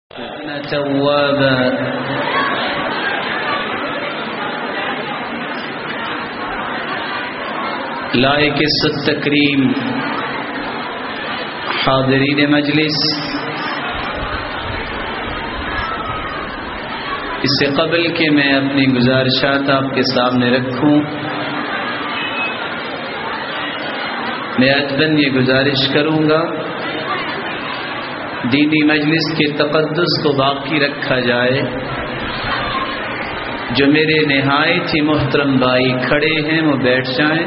توابا لائق التکریم حاضرین مجلس، اس سے قبل کہ میں اپنی گزارشات آپ کے سامنے رکھوں، میں ادباً یہ گزارش کروں گا دینی مجلس کے تقدس کو باقی رکھا جائے۔ جو میرے نہایت ہی محترم بھائی کھڑے ہیں وہ بیٹھ جائیں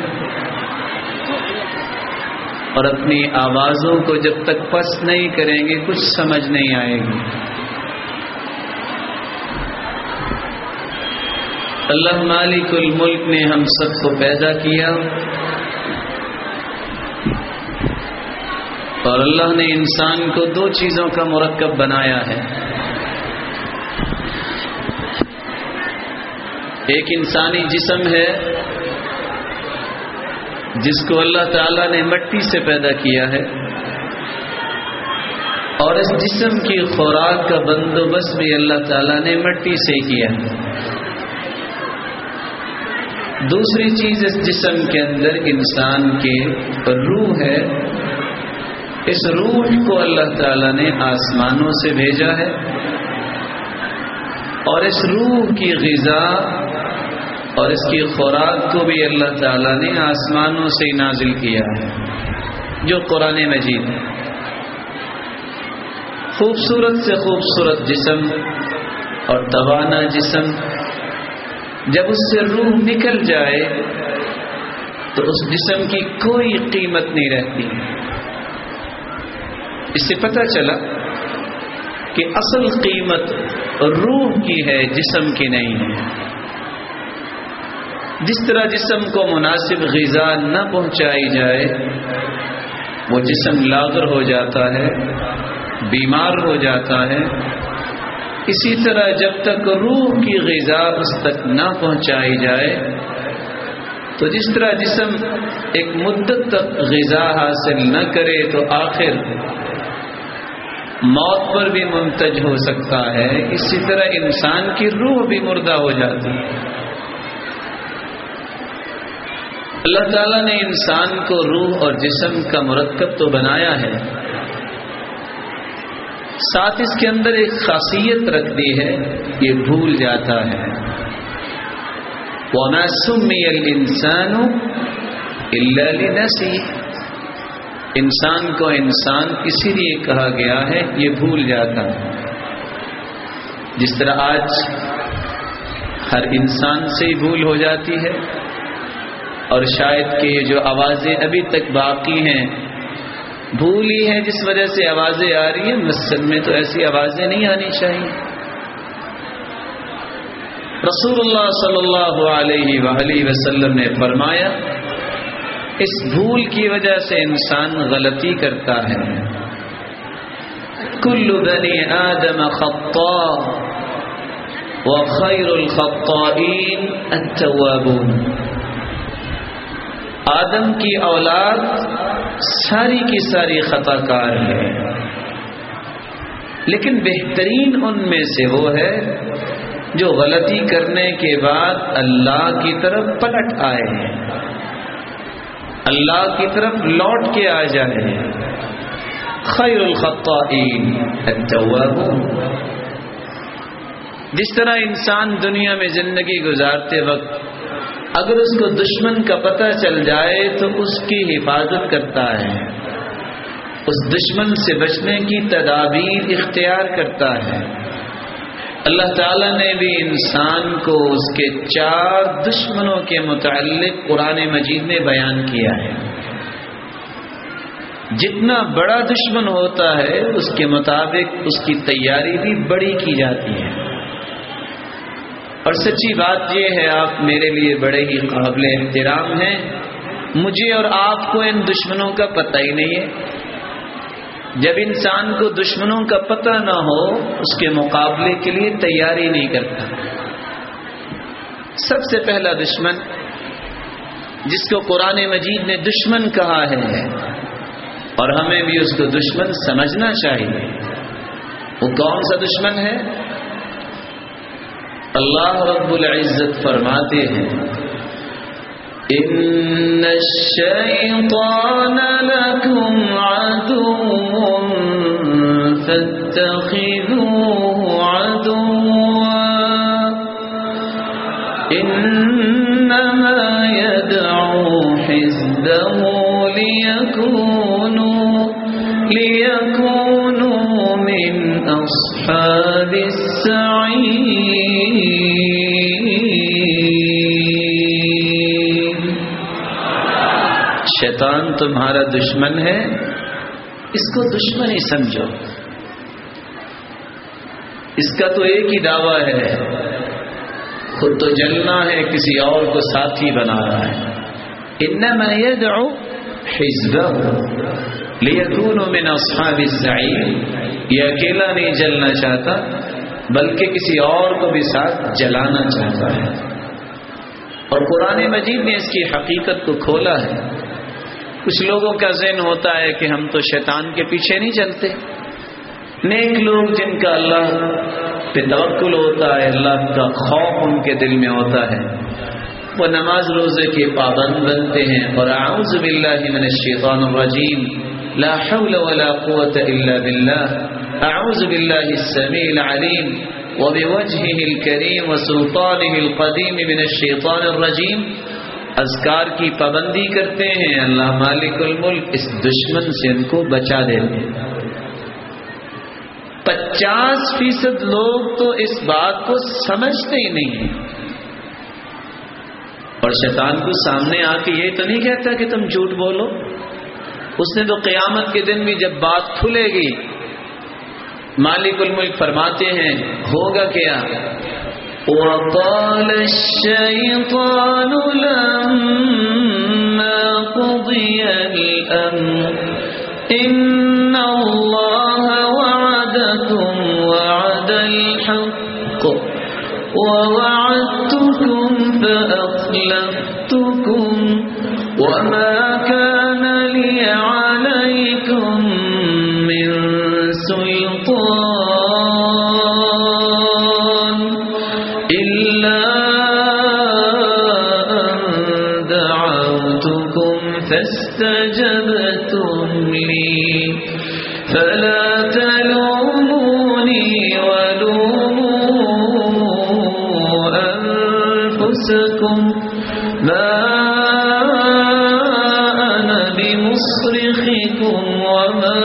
اور اپنی آوازوں کو جب تک پست نہیں کریں گے کچھ سمجھ نہیں آئے گی۔ اللہ مالک الملک نے ہم سب کو پیدا کیا اور اللہ نے انسان کو دو چیزوں کا مرکب بنایا ہے۔ ایک انسانی جسم ہے جس کو اللہ تعالیٰ نے مٹی سے پیدا کیا ہے، اور اس جسم کی خوراک کا بندوبست بھی اللہ تعالیٰ نے مٹی سے کیا ہے۔ دوسری چیز اس جسم کے اندر انسان کے روح ہے۔ اس روح کو اللہ تعالیٰ نے آسمانوں سے بھیجا ہے اور اس روح کی غذا اور اس کی خوراک کو بھی اللہ تعالیٰ نے آسمانوں سے نازل کیا ہے، جو قرآن مجید ہے۔ خوبصورت سے خوبصورت جسم اور توانا جسم، جب اس سے روح نکل جائے تو اس جسم کی کوئی قیمت نہیں رہتی۔ اس سے پتہ چلا کہ اصل قیمت روح کی ہے، جسم کی نہیں ہے۔ جس طرح جسم کو مناسب غذا نہ پہنچائی جائے وہ جسم لاغر ہو جاتا ہے، بیمار ہو جاتا ہے، اسی طرح جب تک روح کی غذا اس تک نہ پہنچائی جائے تو جس طرح جسم ایک مدت تک غذا حاصل نہ کرے تو آخر موت پر بھی منتج ہو سکتا ہے، اسی طرح انسان کی روح بھی مردہ ہو جاتی ہے۔ اللہ تعالیٰ نے انسان کو روح اور جسم کا مرکب تو بنایا ہے، ساتھ اس کے اندر ایک خاصیت رکھ دی ہے، یہ بھول جاتا ہے۔ وَمَا سُمِّيَ الْإِنسَانُ إِلَّا لِنَفْسِهِ، انسان کو انسان اسی لیے کہا گیا ہے یہ بھول جاتا ہے۔ جس طرح آج ہر انسان سے ہی بھول ہو جاتی ہے، اور شاید کہ یہ جو آوازیں ابھی تک باقی ہیں بھول ہی ہے جس وجہ سے آوازیں آ رہی ہیں، مسجد میں تو ایسی آوازیں نہیں آنی چاہیے۔ رسول اللہ صلی اللہ علیہ وآلہ وسلم نے فرمایا اس بھول کی وجہ سے انسان غلطی کرتا ہے۔ کل بنی آدم خطاء وخیر الخطائین التوابون، آدم کی اولاد ساری کی ساری خطا کار ہے، لیکن بہترین ان میں سے وہ ہے جو غلطی کرنے کے بعد اللہ کی طرف پلٹ آئے ہیں، اللہ کی طرف لوٹ کے آ جائے۔ خیر الخطائین التوابون، جس طرح انسان دنیا میں زندگی گزارتے وقت اگر اس کو دشمن کا پتہ چل جائے تو اس کی حفاظت کرتا ہے، اس دشمن سے بچنے کی تدابیر اختیار کرتا ہے، اللہ تعالیٰ نے بھی انسان کو اس کے 4 دشمنوں کے متعلق قرآن مجید میں بیان کیا ہے۔ جتنا بڑا دشمن ہوتا ہے اس کے مطابق اس کی تیاری بھی بڑی کی جاتی ہے، اور سچی بات یہ ہے آپ میرے لیے بڑے ہی قابل احترام ہیں، مجھے اور آپ کو ان دشمنوں کا پتہ ہی نہیں ہے۔ جب انسان کو دشمنوں کا پتہ نہ ہو اس کے مقابلے کے لیے تیاری نہیں کرتا۔ سب سے پہلا دشمن جس کو قرآن مجید نے دشمن کہا ہے اور ہمیں بھی اس کو دشمن سمجھنا چاہیے، وہ کون سا دشمن ہے؟ اللہ رب العزت فرماتے ہیں ان الشیطان لکم عدو فاتخذوه عدوا انما يدعو حزبه ليكونوا من اصحاب السعیر۔ شیطان تمہارا دشمن ہے، اس کو دشمن ہی سمجھو۔ اس کا تو ایک ہی دعویٰ ہے، خود تو جلنا ہے، کسی اور کو ساتھی بنا رہا ہے۔ انما يدعو حزبه ليكونوا من اصحاب السعیر، یہ اکیلا نہیں جلنا چاہتا بلکہ کسی اور کو بھی ساتھ جلانا چاہتا ہے۔ اور قرآن مجید نے اس کی حقیقت کو کھولا ہے۔ کچھ لوگوں کا ذہن ہوتا ہے کہ ہم تو شیطان کے پیچھے نہیں چلتے، نیک لوگ جن کا اللہ پہ توکل ہوتا ہے، اللہ کا خوف ان کے دل میں ہوتا ہے، وہ نماز روزے کے پابند بنتے ہیں اور اعوذ باللہ من الشیطان الرجیم لا حول ولا قوة الا باللہ اعوذ باللہ السمیع العلیم وبوجهه الکریم وسلطانه القدیم من الشیطان الرجیم، اذکار کی پابندی کرتے ہیں، اللہ مالک الملک اس دشمن سے ان کو بچا دیتے ہیں۔ 50% لوگ تو اس بات کو سمجھتے ہی نہیں ہیں، اور شیطان کو سامنے آ کے یہ تو نہیں کہتا کہ تم جھوٹ بولو، اس نے تو قیامت کے دن بھی جب بات کھلے گی مالک الملک فرماتے ہیں ہوگا کیا؟ وَقَالَ الشَّيْطَانُ لَمَّا قُضِيَ الْأَمْرُ إِنَّ اللَّهَ وَعَدَكُمْ وَعْدَ الْحَقِّ وَوَعَدتُّكُمْ فَأَخْلَفْتُكُمْ وَمَا كَانَ لِيَ عَلَيْكُمْ مِنْ سُلْطَانٍ إِلَّا أَنْ دَعَوْتُكُمْ فَاسْتَجَبْتُمْ لِي فَلَا تَلُومُونِي وَلُومُوا أَنفُسَكُمْ مَا أَنَا بِمُصْرِخِكُمْ وَمَا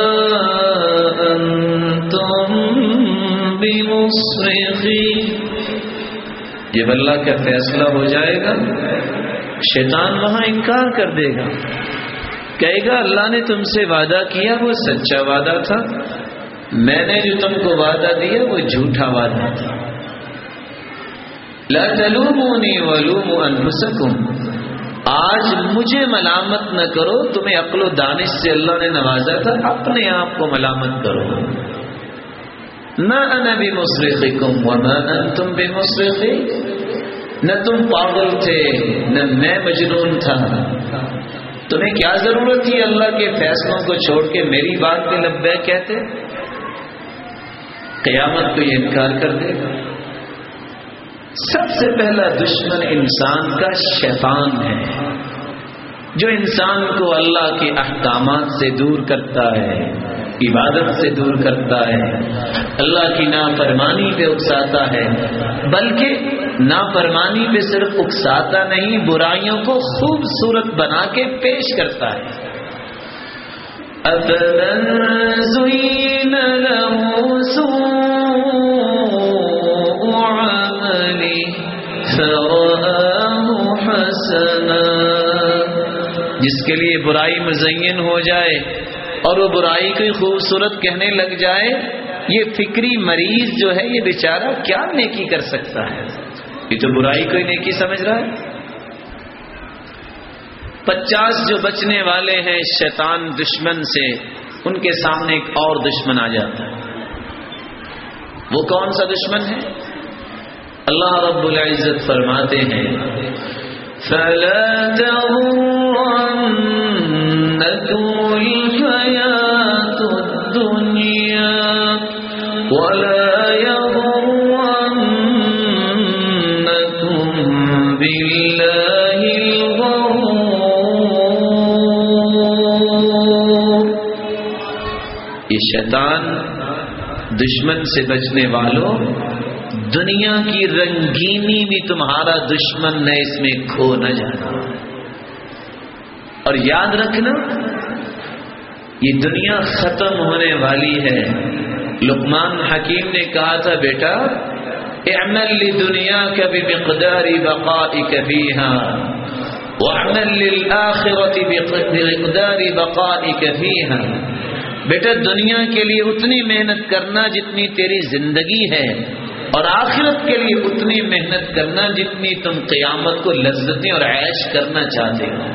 أَنْتُمْ بِمُصْرِخِي۔ جب اللہ کا فیصلہ ہو جائے گا شیطان وہاں انکار کر دے گا، کہے گا اللہ نے تم سے وعدہ کیا وہ سچا وعدہ تھا، میں نے جو تم کو وعدہ دیا وہ جھوٹا وعدہ تھا۔ لا تلومونی ولوموا انفسکم، آج مجھے ملامت نہ کرو، تمہیں عقل و دانش سے اللہ نے نوازا تھا، اپنے آپ کو ملامت کرو۔ ما انا بمصرخکم وما انتم بمصرخی، نہ تم پاگل تھے نہ میں مجنون تھا، تمہیں کیا ضرورت تھی اللہ کے فیصلوں کو چھوڑ کے میری بات پہ لبیک کہتے؟ قیامت کو یہ انکار کر دے گا۔ سب سے پہلا دشمن انسان کا شیطان ہے، جو انسان کو اللہ کے احکامات سے دور کرتا ہے، عبادت سے دور کرتا ہے، اللہ کی نافرمانی پہ اکساتا ہے، بلکہ نافرمانی پہ صرف اکساتا نہیں، برائیوں کو خوبصورت بنا کے پیش کرتا ہے۔ أَفَمَنْ زُيِّنَ لَهُ سُوءُ عَمَلِهِ فَرَآهُ حَسَنًا، جس کے لیے برائی مزین ہو جائے اور وہ برائی کو خوبصورت کہنے لگ جائے، یہ فکری مریض جو ہے یہ بیچارہ کیا نیکی کر سکتا ہے، یہ تو برائی کو ہی نیکی سمجھ رہا ہے۔ 50 جو بچنے والے ہیں شیطان دشمن سے، ان کے سامنے ایک اور دشمن آ جاتا ہے۔ وہ کون سا دشمن ہے؟ اللہ رب العزت فرماتے ہیں فَلَا تَغُرَّنَّكُمُ الْحَيَاةُ الدُّنْيَا کہ شیطان دشمن سے بچنے والوں، دنیا کی رنگینی بھی تمہارا دشمن ہے، اس میں کھو نہ جانا۔ اور یاد رکھنا یہ دنیا ختم ہونے والی ہے۔ لقمان حکیم نے کہا تھا، بیٹا اعمل لدنیاک بمقدار بقائک فیہا واعمل للآخرۃ بمقدار بقائک فیہا۔ بیٹا دنیا کے لیے اتنی محنت کرنا جتنی تیری زندگی ہے، اور آخرت کے لیے اتنی محنت کرنا جتنی تم قیامت کو لذتیں اور عیش کرنا چاہتے ہو۔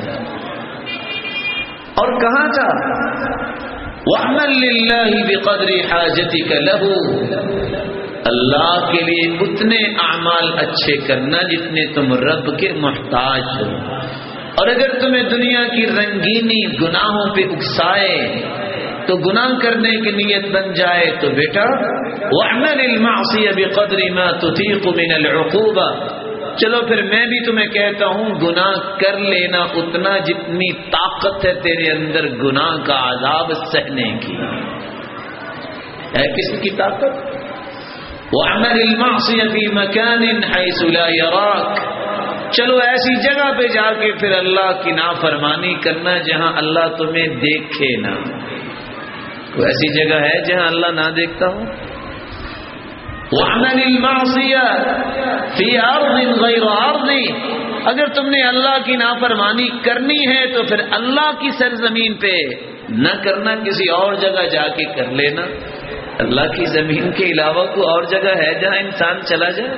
اور کہا تھا وَعْمَلْ لِلَّهِ بِقَدْرِ حَاجَتِكَ لَهُ، اللہ کے لیے اتنے اعمال اچھے کرنا جتنے تم رب کے محتاج ہو۔ اور اگر تمہیں دنیا کی رنگینی گناہوں پہ اکسائے تو گناہ کرنے کی نیت بن جائے تو بیٹا وَعْمَلِ الْمَعْصِيَ بِقَدْرِ مَا تُطِيقُ مِنَ الْعُقُوبَةِ، چلو پھر میں بھی تمہیں کہتا ہوں گناہ کر لینا اتنا جتنی طاقت ہے تیرے اندر گناہ کا عذاب سہنے کی۔ ہے کسی کی طاقت؟ وَعْمَلِ الْمَعْصِيَ فِي مَكَانٍ حَيْثُ لَا يَرَاكَ، چلو ایسی جگہ پہ جا کے پھر اللہ کی نافرمانی کرنا جہاں اللہ تمہیں دیکھے نہ۔ کوئی ایسی جگہ ہے جہاں اللہ نہ دیکھتا ہو؟ وَعْمَلِ الْمَعْصِيَةَ فِي أَرْضٍ غَيْرِ أَرْضٍ، اگر تم نے اللہ کی نافرمانی کرنی ہے تو پھر اللہ کی سرزمین پہ نہ کرنا، کسی اور جگہ جا کے کر لینا۔ اللہ کی زمین کے علاوہ کوئی اور جگہ ہے جہاں انسان چلا جائے؟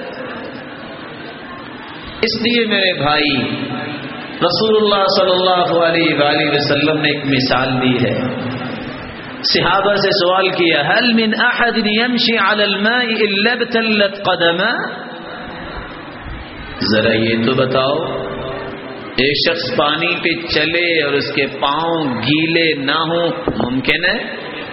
اس لیے میرے بھائی رسول اللہ صلی اللہ علیہ وآلہ وسلم نے ایک مثال دی ہے۔ صحابہ سے سوال کیا هل من احد يمشي على الماء الا ابتلت قدمه، ذرا یہ تو بتاؤ ایک شخص پانی پہ چلے اور اس کے پاؤں گیلے نہ ہوں ممکن ہے؟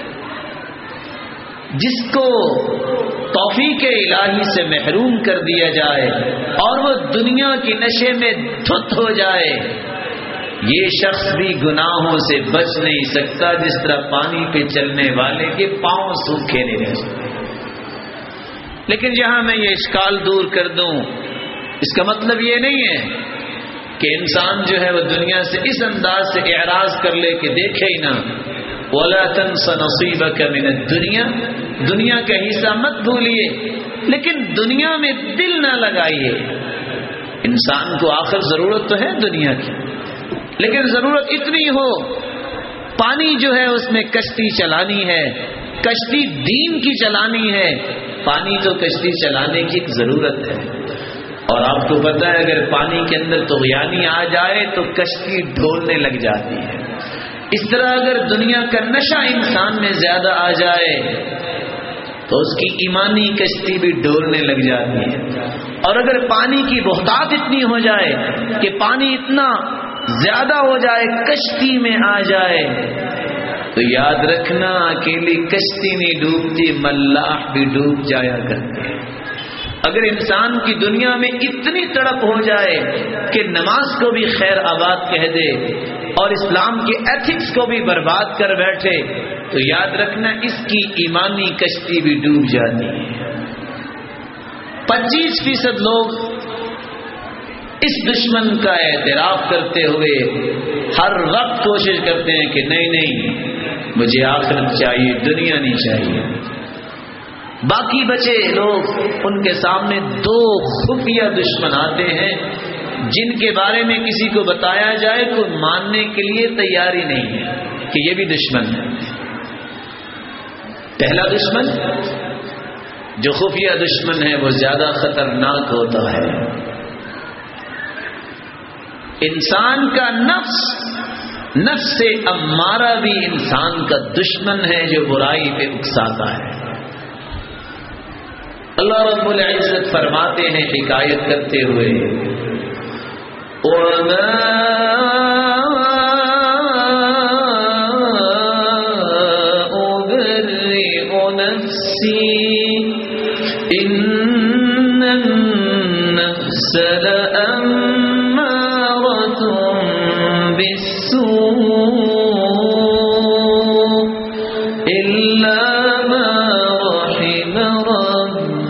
جس کو توفیق الہی سے محروم کر دیا جائے اور وہ دنیا کی نشے میں دھت ہو جائے، یہ شخص بھی گناہوں سے بچ نہیں سکتا جس طرح پانی پہ چلنے والے کے پاؤں سوکھے نہیں رہ سکتے۔ لیکن جہاں میں یہ اشکال دور کر دوں، اس کا مطلب یہ نہیں ہے کہ انسان جو ہے وہ دنیا سے اس انداز سے اعراض کر لے کہ دیکھے ہی نہ۔ وَلَا تَنْسَ نَصِيبَكَ مِنَ الدُّنْيَا، دنیا کا حصہ مت بھولیے، لیکن دنیا میں دل نہ لگائیے۔ انسان کو آخر ضرورت تو ہے دنیا کی، لیکن ضرورت اتنی ہو پانی جو ہے اس میں کشتی چلانی ہے، کشتی دین کی چلانی ہے، پانی تو کشتی چلانے کی ایک ضرورت ہے۔ اور آپ کو پتہ ہے اگر پانی کے اندر طغیانی آ جائے تو کشتی ڈھولنے لگ جاتی ہے۔ اس طرح اگر دنیا کا نشہ انسان میں زیادہ آ جائے تو اس کی ایمانی کشتی بھی ڈولنے لگ جاتی ہے۔ اور اگر پانی کی بہتات اتنی ہو جائے کہ پانی اتنا زیادہ ہو جائے کشتی میں آ جائے تو یاد رکھنا اکیلی کشتی نہیں ڈوبتی، ملاح بھی ڈوب جایا کرتے ہیں۔ اگر انسان کی دنیا میں اتنی تڑپ ہو جائے کہ نماز کو بھی خیر آباد کہہ دے اور اسلام کے ایتھکس کو بھی برباد کر بیٹھے تو یاد رکھنا اس کی ایمانی کشتی بھی ڈوب جاتی ہے۔ 25% لوگ اس دشمن کا اعتراف کرتے ہوئے ہر وقت کوشش کرتے ہیں کہ نہیں نہیں مجھے آخرت چاہیے، دنیا نہیں چاہیے۔ باقی بچے لوگ ان کے سامنے 2 خفیہ دشمن آتے ہیں جن کے بارے میں کسی کو بتایا جائے تو ماننے کے لیے تیاری نہیں ہے کہ یہ بھی دشمن ہے۔ پہلا دشمن جو خفیہ دشمن ہے وہ زیادہ خطرناک ہوتا ہے۔ انسان کا نفس سے امارہ بھی انسان کا دشمن ہے جو برائی پہ اکساتا ہے۔ اللہ رب العزت فرماتے ہیں حکایت کرتے ہوئے وَمَا أُبْرِئُ نَفْسِي إِنَّ النَّفْسَ لَأَمَّارَةٌ بِالسُّوءِ إِلَّا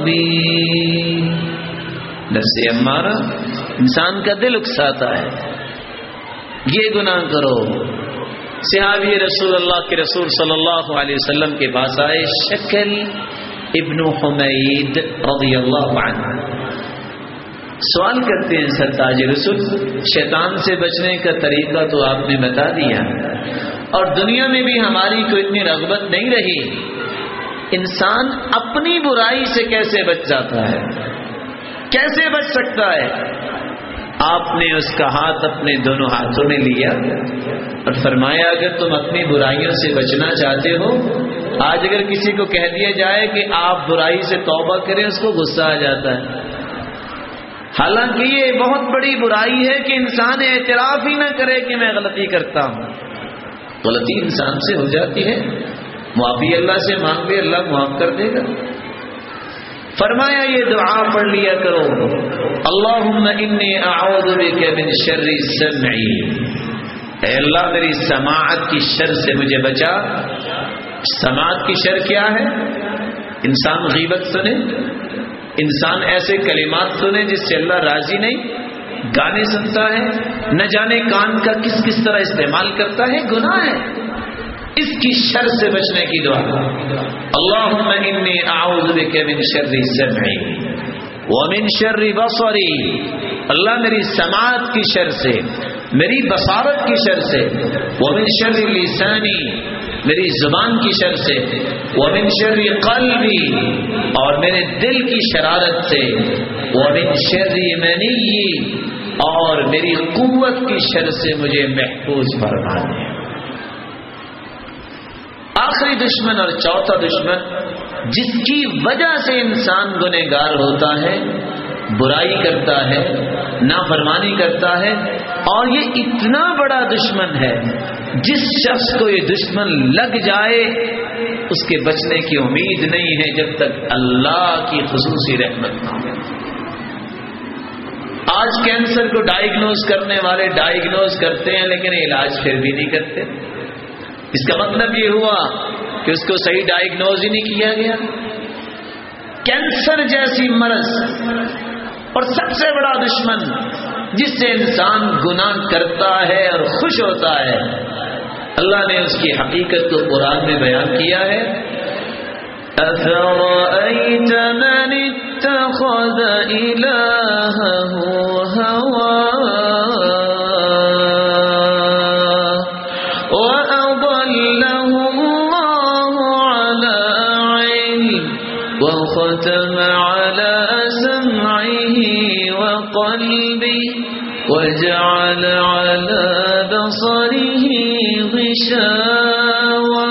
ربی. نفس امارہ انسان کا دل اکساتا ہے یہ گناہ کرو. صحابی رسول اللہ کے رسول صلی اللہ علیہ وسلم کے پاس آئے شکل ابن حمید رضی اللہ عنہ. سوال کرتے ہیں سرتاج رسول شیطان سے بچنے کا طریقہ تو آپ نے بتا دیا اور دنیا میں بھی ہماری کوئی اتنی رغبت نہیں رہی, انسان اپنی برائی سے کیسے بچ جاتا ہے, کیسے بچ سکتا ہے؟ آپ نے اس کا ہاتھ اپنے دونوں ہاتھوں میں لیا اور فرمایا اگر تم اپنی برائیوں سے بچنا چاہتے ہو, آج اگر کسی کو کہہ دیا جائے کہ آپ برائی سے توبہ کریں اس کو غصہ آ جاتا ہے. حالانکہ یہ بہت بڑی برائی ہے کہ انسان اعتراف ہی نہ کرے کہ میں غلطی کرتا ہوں. غلطی انسان سے ہو جاتی ہے, معافی اللہ سے مانگ لے, اللہ معاف کر دے گا. فرمایا یہ دعا پڑھ لیا کرو, اللہم انی اعوذ بک من شر سمعی, اے اللہ میری سماعت کی شر سے مجھے بچا. سماعت کی شر کیا ہے؟ انسان غیبت سنے, انسان ایسے کلمات سنے جس سے اللہ راضی نہیں, گانے سنتا ہے, نہ جانے کان کا کس کس طرح استعمال کرتا ہے, گناہ ہے. اس کی شر سے بچنے کی دعا, اللہم انی اعوذ بک من شر سمعی ومن شر بصری, اللہ میری سماعت کی شر سے, میری بصارت کی شر سے, ومن شر لسانی, میری زبان کی شر سے, ومن شر قلبی, اور میرے دل کی شرارت سے, ومن شر منی, اور میری قوت کی شر سے مجھے محفوظ فرما دے. آخری دشمن اور چوتھا دشمن جس کی وجہ سے انسان گنہگار ہوتا ہے, برائی کرتا ہے, نافرمانی کرتا ہے, اور یہ اتنا بڑا دشمن ہے جس شخص کو یہ دشمن لگ جائے اس کے بچنے کی امید نہیں ہے جب تک اللہ کی خصوصی رحمت نہ ہو. آج کینسر کو ڈائیگنوز کرنے والے ڈائیگنوز کرتے ہیں لیکن علاج پھر بھی نہیں کرتے. اس کا مطلب یہ ہوا کہ اس کو صحیح ڈائیگنوز ہی نہیں کیا گیا. کینسر جیسی مرض اور سب سے بڑا دشمن جس سے انسان گناہ کرتا ہے اور خوش ہوتا ہے, اللہ نے اس کی حقیقت کو قرآن میں بیان کیا ہے. أَفَرَأَيْتَ مَنِ اتَّخَذَ إِلَٰهَهُ هَوَاهُ وَأَضَلَّهُ اللَّهُ عَلَىٰ عِلْمٍ وَخَتَمَ عَلَىٰ سَمْعِهِ وَقَلْبِهِ وَجَعَلَ عَلَىٰ بَصَرِهِ غِشَاوَةً.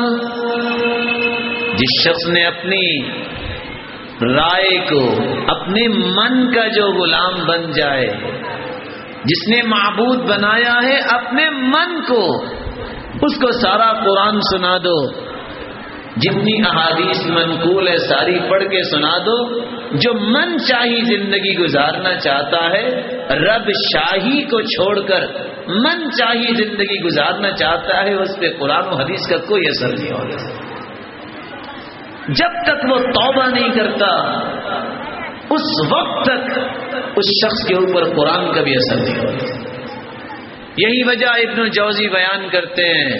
جس شخص نے اپنی رائے کو اپنے من کا جو غلام بن جائے, جس نے معبود بنایا ہے اپنے من کو, اس کو سارا قرآن سنا دو, جتنی احادیث منقول ہے ساری پڑھ کے سنا دو, جو من چاہی زندگی گزارنا چاہتا ہے, رب شاہی کو چھوڑ کر من چاہی زندگی گزارنا چاہتا ہے, اس پہ قرآن و حدیث کا کوئی اثر نہیں ہوگا. جب تک وہ توبہ نہیں کرتا اس وقت تک اس شخص کے اوپر قرآن کا بھی اثر نہیں ہوتا. یہی وجہ ابن جوزی بیان کرتے ہیں,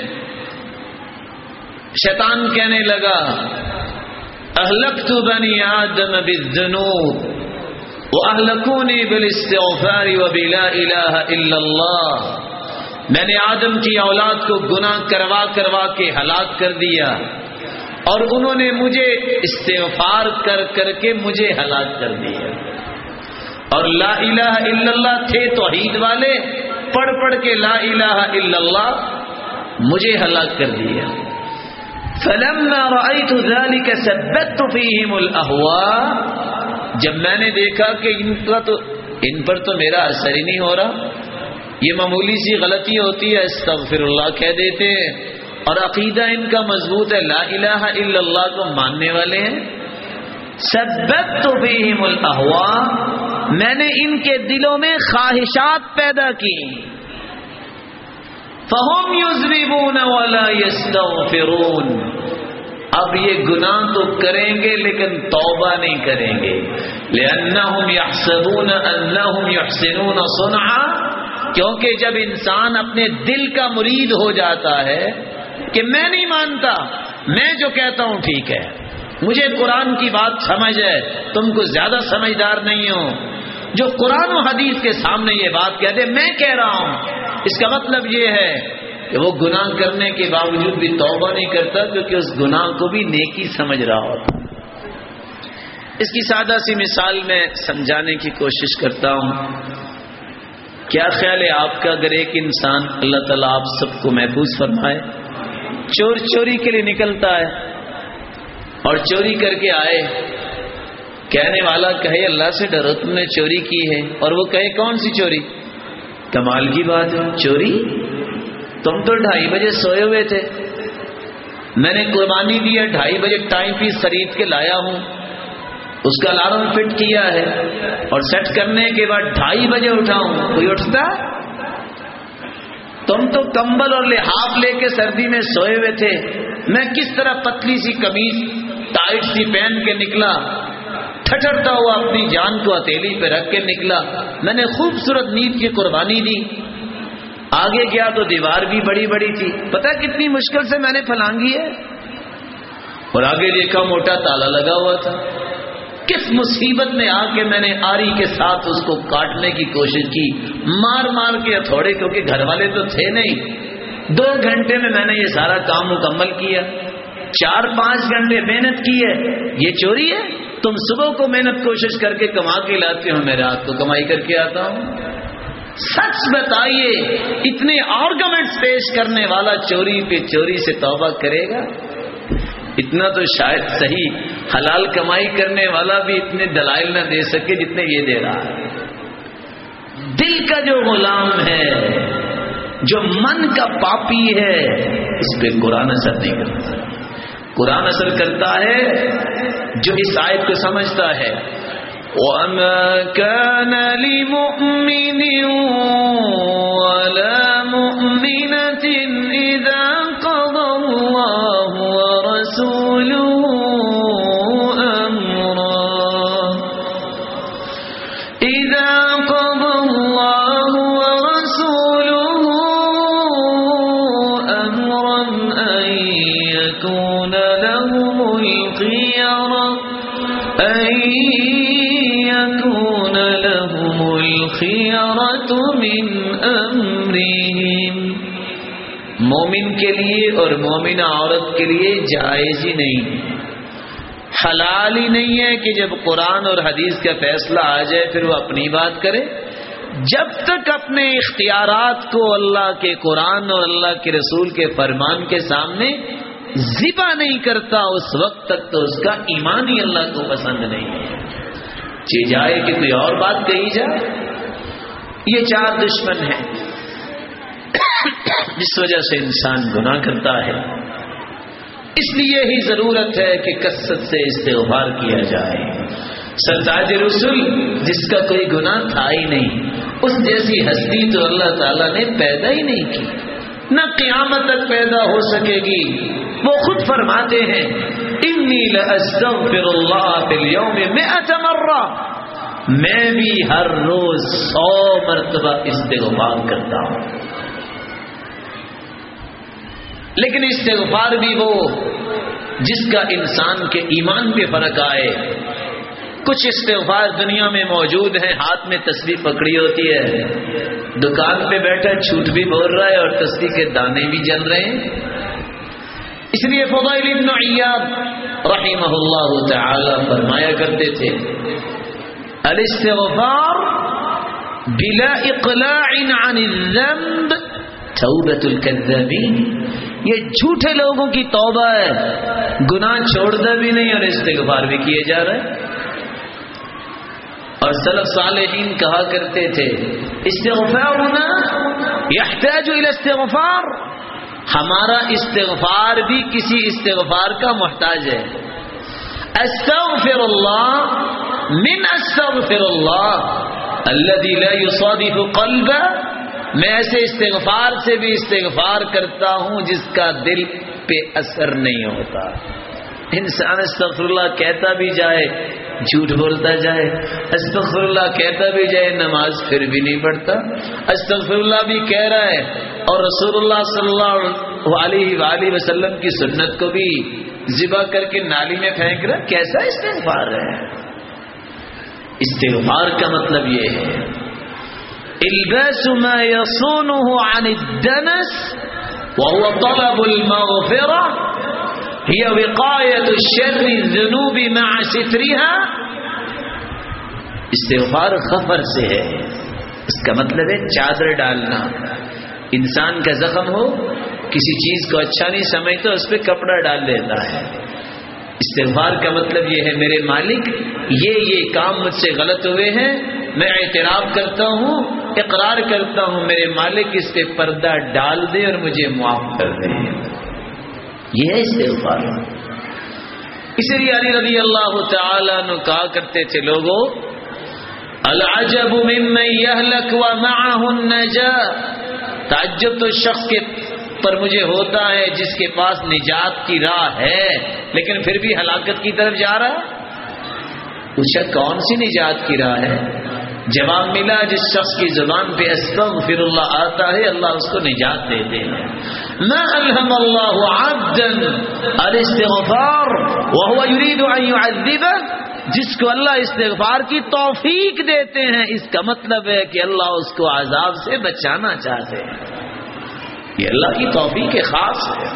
شیطان کہنے لگا اہلکت بنی آدم بالذنوب واہلکونی بالاستغفار وبلا الہ الا اللہ, میں نے آدم کی اولاد کو گناہ کروا کروا کے ہلاک کر دیا اور انہوں نے مجھے استغفار کر کر کے مجھے ہلاک کر دیا. اور لا الہ الا اللہ تھے توحید والے, پڑھ پڑھ کے لا الہ الا اللہ مجھے ہلاک کر دیا. فلما رأيت ذلك ثبت فيهم الاهواء, جب میں نے دیکھا کہ ان پر تو میرا اثر ہی نہیں ہو رہا, یہ معمولی سی غلطی ہوتی ہے استغفر اللہ کہہ دیتے ہیں اور عقیدہ ان کا مضبوط ہے, لا الہ الا اللہ کو ماننے والے ہیں. ثبت فیہم الاہواء, میں نے ان کے دلوں میں خواہشات پیدا کی. فہم یذنبون ولا یستغفرون, اب یہ گناہ تو کریں گے لیکن توبہ نہیں کریں گے. لأنهم يحسبون أنهم يحسنون صنعا، کیونکہ جب انسان اپنے دل کا مرید ہو جاتا ہے کہ میں نہیں مانتا، میں جو کہتا ہوں ٹھیک ہے، مجھے قرآن کی بات سمجھ ہے، تم کو زیادہ سمجھدار نہیں ہو. جو قرآن و حدیث کے سامنے یہ بات کہہ دے میں کہہ رہا ہوں، اس کا مطلب یہ ہے کہ وہ گناہ کرنے کے باوجود بھی توبہ نہیں کرتا، کیونکہ اس گناہ کو بھی نیکی سمجھ رہا ہوتا. اس کی سادہ سی مثال میں سمجھانے کی کوشش کرتا ہوں. کیا خیال ہے آپ کا اگر ایک انسان، اللہ تعالیٰ آپ سب کو محفوظ فرمائے، چوری کے لیے نکلتا ہے اور چوری کر کے آئے، کہنے والا کہے اللہ سے ڈرو تم نے چوری کی ہے، اور وہ کہے کون سی چوری؟ کمال کی بات ہے، چوری؟ تم تو 2:30 بجے سوئے ہوئے تھے، میں نے قربانی دی ہے، 2:30 بجے ٹائم پیس خرید کے لایا ہوں، اس کا الارم فٹ کیا ہے اور سیٹ کرنے کے بعد 2:30 بجے اٹھا ہوں. کوئی اٹھتا؟ تم تو کمبل اور لحاف لے کے سردی میں سوئے ہوئے تھے، میں کس طرح پتلی سی قمیض ٹائٹ سی پہن کے نکلا، ٹھٹرتا ہوا اپنی جان کو ہتھیلی پہ رکھ کے نکلا، میں نے خوبصورت نیند کی قربانی دی. آگے گیا تو دیوار بھی بڑی بڑی تھی، پتہ کتنی مشکل سے میں نے پھلانگی ہے، اور آگے دیکھا موٹا تالا لگا ہوا تھا. کس مصیبت میں آ کے میں نے آری کے ساتھ اس کو کاٹنے کی کوشش کی، مار کے ہتھوڑے، کیونکہ گھر والے تو تھے نہیں. 2 گھنٹے میں نے یہ سارا کام مکمل کیا. 4-5 گھنٹے محنت کی ہے. یہ چوری ہے؟ تم صبح کو محنت کوشش کر کے کما کے لاتے ہو، میں رات کو کمائی کر کے آتا ہوں. سچ بتائیے، اتنے آرگومنٹس پیش کرنے والا چوری پہ چوری سے توبہ کرے گا؟ اتنا تو شاید صحیح حلال کمائی کرنے والا بھی اتنے دلائل نہ دے سکے جتنے یہ دے رہا ہے. دل کا جو غلام ہے، جو من کا پاپی ہے، اس پہ قرآن اثر نہیں کرتا. قرآن اثر کرتا ہے جو اس آیت کو سمجھتا ہے. وَمَا كَانَ لِمُؤْمِنٍ وَلَا مُؤْمِنَةٍ إِذَا قَضَى اللَّهُ وَرَسُولُهُ أَمْرًا أَن يَكُونَ لَهُمُ الْخِيَرَةُ مِنْ أَمْرِهِمْ. مومن کے لیے اور مومنہ عورت کے لیے جائز ہی نہیں، حلال ہی نہیں ہے کہ جب قرآن اور حدیث کا فیصلہ آ جائے پھر وہ اپنی بات کرے. جب تک اپنے اختیارات کو اللہ کے قرآن اور اللہ کے رسول کے فرمان کے سامنے ذبح نہیں کرتا، اس وقت تک تو اس کا ایمان ہی اللہ کو پسند نہیں ہے. جائے کہ کوئی اور بات کہی جائے. یہ 4 دشمن ہیں جس وجہ سے انسان گناہ کرتا ہے. اس لیے ہی ضرورت ہے کہ کثرت سے استغفار کیا جائے. سرتاج رسول جس کا کوئی گناہ تھا ہی نہیں، اس جیسی ہستی تو اللہ تعالیٰ نے پیدا ہی نہیں کی، نہ قیامت تک پیدا ہو سکے گی. وہ خود فرماتے ہیں انی لاستغفر اللہ فی اليوم 100 مرہ، میں بھی ہر روز 100 مرتبہ استغفار کرتا ہوں. لیکن استغفار بھی وہ جس کا انسان کے ایمان پہ فرق آئے. کچھ استغفار دنیا میں موجود ہیں، ہاتھ میں تسبیح پکڑی ہوتی ہے، دکان پہ بیٹھا جھوٹ بھی بول رہا ہے اور تسبیح کے دانے بھی جل رہے ہیں. اس لیے فضیل ابن عیاض رحمہ اللہ تعالی فرمایا کرتے تھے الاستغفار بلا اقلاع عن الذنب توبۃ الکذابین. یہ جھوٹے لوگوں کی توبہ ہے، گناہ چھوڑتا بھی نہیں اور استغفار بھی کیے جا رہا ہے. اور سلف صالحین کہا کرتے تھے استغفارنا يحتاج الى استغفار، ہمارا استغفار بھی کسی استغفار کا محتاج ہے. استغفر اللہ من استغفر اللہ الذي لا يصادف قلبه، میں ایسے استغفار سے بھی استغفار کرتا ہوں جس کا دل پہ اثر نہیں ہوتا. انسان استغفر اللہ کہتا بھی جائے جھوٹ بولتا جائے، استغفر اللہ کہتا بھی جائے نماز پھر بھی نہیں پڑھتا، استغفر اللہ بھی کہہ رہا ہے اور رسول اللہ صلی اللہ علیہ وآلہ وسلم کی سنت کو بھی ذبح کر کے نالی میں پھینک رہا. کیسا استغفار ہے؟ استغفار کا مطلب یہ ہے الباس ما يصونه عن الدنس وهو طلب المغفرة هي وقاية الشر الذنوب مع سترها. استغفار غفر سے ہے، اس کا مطلب ہے چادر ڈالنا. انسان کا زخم ہو، کسی چیز کو اچھا نہیں سمجھتا اس پہ کپڑا ڈال دیتا ہے. استغفار کا مطلب یہ ہے میرے مالک یہ کام مجھ سے غلط ہوئے ہیں، میں اعتراف کرتا ہوں، اقرار کرتا ہوں، میرے مالک اس پہ پردہ ڈال دے اور مجھے معاف کر دے. یہ ہے استغفار. اسی لیے علی رضی اللہ تعالیٰ عنہ کہا کرتے تھے لوگوں العجب ممن یہلک ومعہ النجاة، تعجب تو شخص کے پر مجھے ہوتا ہے جس کے پاس نجات کی راہ ہے لیکن پھر بھی ہلاکت کی طرف جا رہا ہے. پوچھا کون سی نجات کی راہ ہے؟ جواب ملا جس شخص کی زبان پہ استغفر اللہ آتا ہے اللہ اس کو نجات دیتے ہیں. ما الہم اللہ عبدا الاستغفار وهو يريد ان يعذبه، جس کو اللہ استغفار کی توفیق دیتے ہیں اس کا مطلب ہے کہ اللہ اس کو عذاب سے بچانا چاہتے ہیں. یہ اللہ کی توفیق خاص ہے.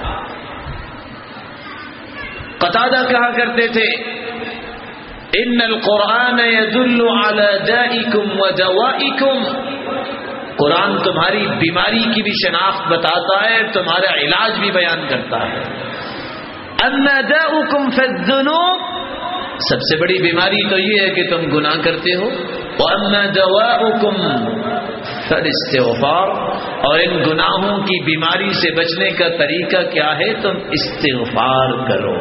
قتادہ کہا کرتے تھے ان القرآن يدل على دائكم ودوائكم، قرآن تمہاری بیماری کی بھی شناخت بتاتا ہے، تمہارا علاج بھی بیان کرتا ہے. اما داؤكم فالذنوب، سب سے بڑی بیماری تو یہ ہے کہ تم گناہ کرتے ہو. واما دواؤكم فالاستغفار، اور ان گناہوں کی بیماری سے بچنے کا طریقہ کیا ہے؟ تم استغفار کرو.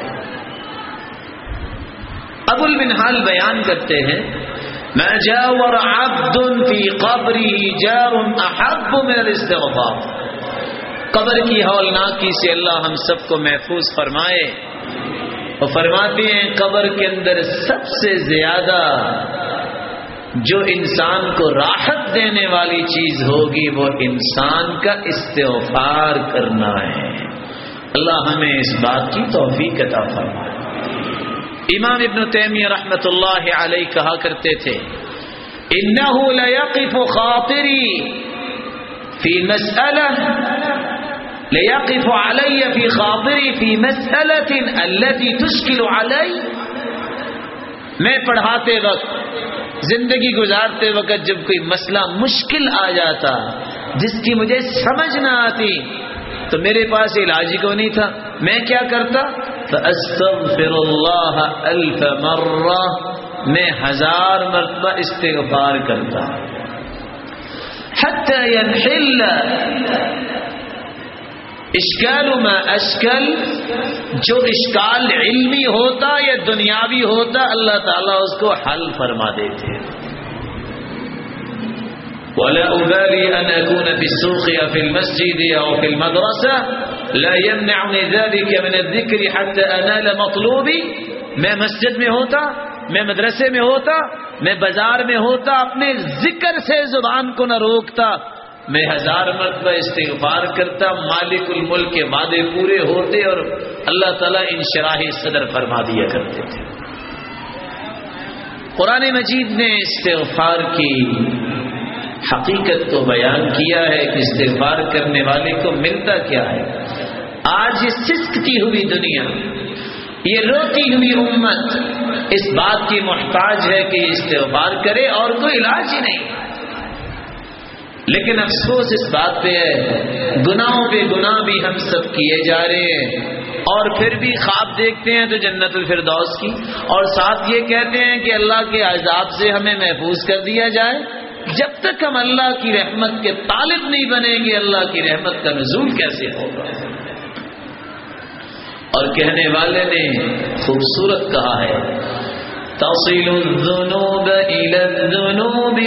ابو المنہال بیان کرتے ہیں ما جاور عبد فی قبره جار احب من الاستغفار. قبر کی ہولناکی سے اللہ ہم سب کو محفوظ فرمائے. اور فرماتے ہیں قبر کے اندر سب سے زیادہ جو انسان کو راحت دینے والی چیز ہوگی وہ انسان کا استغفار کرنا ہے. اللہ ہمیں اس بات کی توفیق عطا فرمائے. امام ابن تیمیہ رحمۃ اللہ علیہ کہا کرتے تھے انہ لیقف خاطری فی مسئلہ لیقف علی فی خاطری فی مسئلہ التي تشکل علی. میں پڑھاتے وقت، زندگی گزارتے وقت جب کوئی مسئلہ مشکل آ جاتا جس کی مجھے سمجھ نہ آتی تو میرے پاس علاج ہی کو نہیں تھا، میں کیا کرتا؟ فاستغفر اللہ 1000 مرہ، میں 1000 مرتبہ استغفار کرتا حتی ينحل اشکال ما اشکل. جو اشکال علمی ہوتا یا دنیاوی ہوتا اللہ تعالیٰ اس کو حل فرما دیتے. ولا أبالي أن أكون في السوق أو في المسجد أو في المدرسة لا يمنعني ذلك من الذكر حتى أنال مطلوبي. میں مسجد میں ہوتا، میں مدرسے میں ہوتا، میں بازار میں ہوتا، اپنے ذکر سے زبان کو نہ روکتا. میں 1000 مرتبہ استغفار کرتا، مالک الملک کے وعدے پورے ہوتے اور اللہ تعالیٰ انشراح صدر فرما دیا کرتے تھے. قرآن مجید نے استغفار کی حقیقت کو بیان کیا ہے کہ استغفار کرنے والے کو ملتا کیا ہے. آج یہ سسکتی ہوئی دنیا، یہ روتی ہوئی امت اس بات کی محتاج ہے کہ استغفار کرے اور کوئی علاج ہی نہیں. لیکن افسوس اس بات پہ ہے گناہوں پہ گناہ بھی ہم سب کیے جا رہے ہیں اور پھر بھی خواب دیکھتے ہیں تو جنت الفردوس کی، اور ساتھ یہ کہتے ہیں کہ اللہ کے عذاب سے ہمیں محفوظ کر دیا جائے. جب تک ہم اللہ کی رحمت کے طالب نہیں بنیں گے اللہ کی رحمت کا نزول کیسے ہوگا؟ اور کہنے والے نے خوبصورت کہا ہے تصل الذنوب إلى الذنوب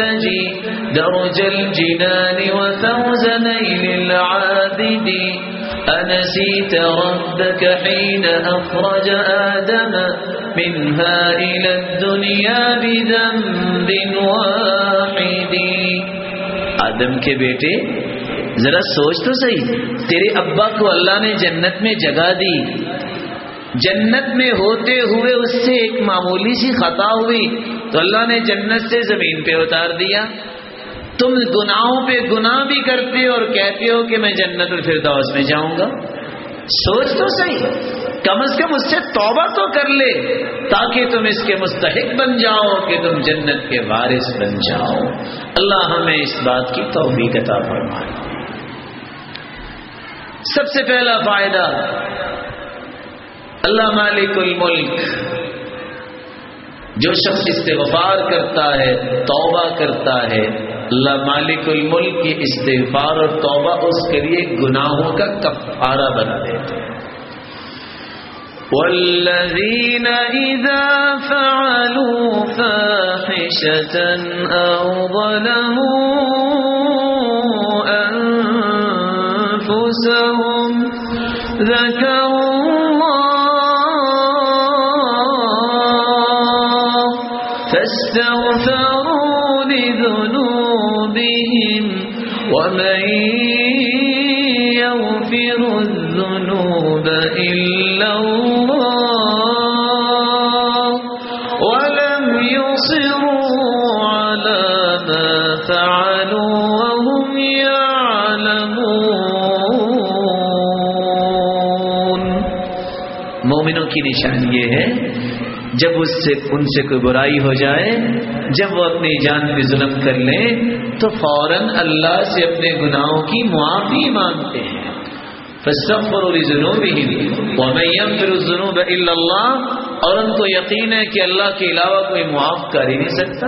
وترتجي درج الجنان وفوز نيل العابد أنسيت ربك حين أخرج آدم منها إلى الدنيا بذنب واحد. آدم کے بیٹے ذرا سوچ تو صحیح، تیرے ابا کو اللہ نے جنت میں جگہ دی، جنت میں ہوتے ہوئے اس سے ایک معمولی سی خطا ہوئی تو اللہ نے جنت سے زمین پہ اتار دیا. تم گناہوں پہ گناہ بھی کرتے ہو اور کہتے ہو کہ میں جنت الفردوس میں جاؤں گا. سوچ تو صحیح، کم از کم اس سے توبہ تو کر لے تاکہ تم اس کے مستحق بن جاؤ کہ تم جنت کے وارث بن جاؤ. اللہ ہمیں اس بات کی توفیق عطا فرمائے. سب سے پہلا فائدہ، اللہ مالک الملک، جو شخص استغفار کرتا ہے، توبہ کرتا ہے، اللہ مالک الملک کی استغفار اور توبہ اس کے لیے گناہوں کا کفارہ بنا دیتے ہیں. وَالَّذِينَ إِذَا فَعَلُوا فَاحِشَةً أَوْ ظَلَمُوا أَنفُسَهُمْ ذَكَرُوا اللَّهَ فَاسْتَغْفَرُوا لِذُنُوبِهِمْ وَمَن يَغْفِرُ الذُّنُوبَ إِلَّا اللَّهُ وَلَمْ يُصِرُّوا عَلَى مَا فَعَلُوا وَهُمْ يَعْلَمُونَ. مومنوں کی نشانی یہ ہے جب ان سے کوئی برائی ہو جائے، جب وہ اپنی جان پہ ظلم کر لیں تو فوراً اللہ سے اپنے گناہوں کی معافی مانگتے ہیں. فاستغفروا لذنوبهم ومن يغفر الذنوب الا الله، اور ان کو یقین ہے کہ اللہ کے علاوہ کوئی معاف کر ہی نہیں سکتا.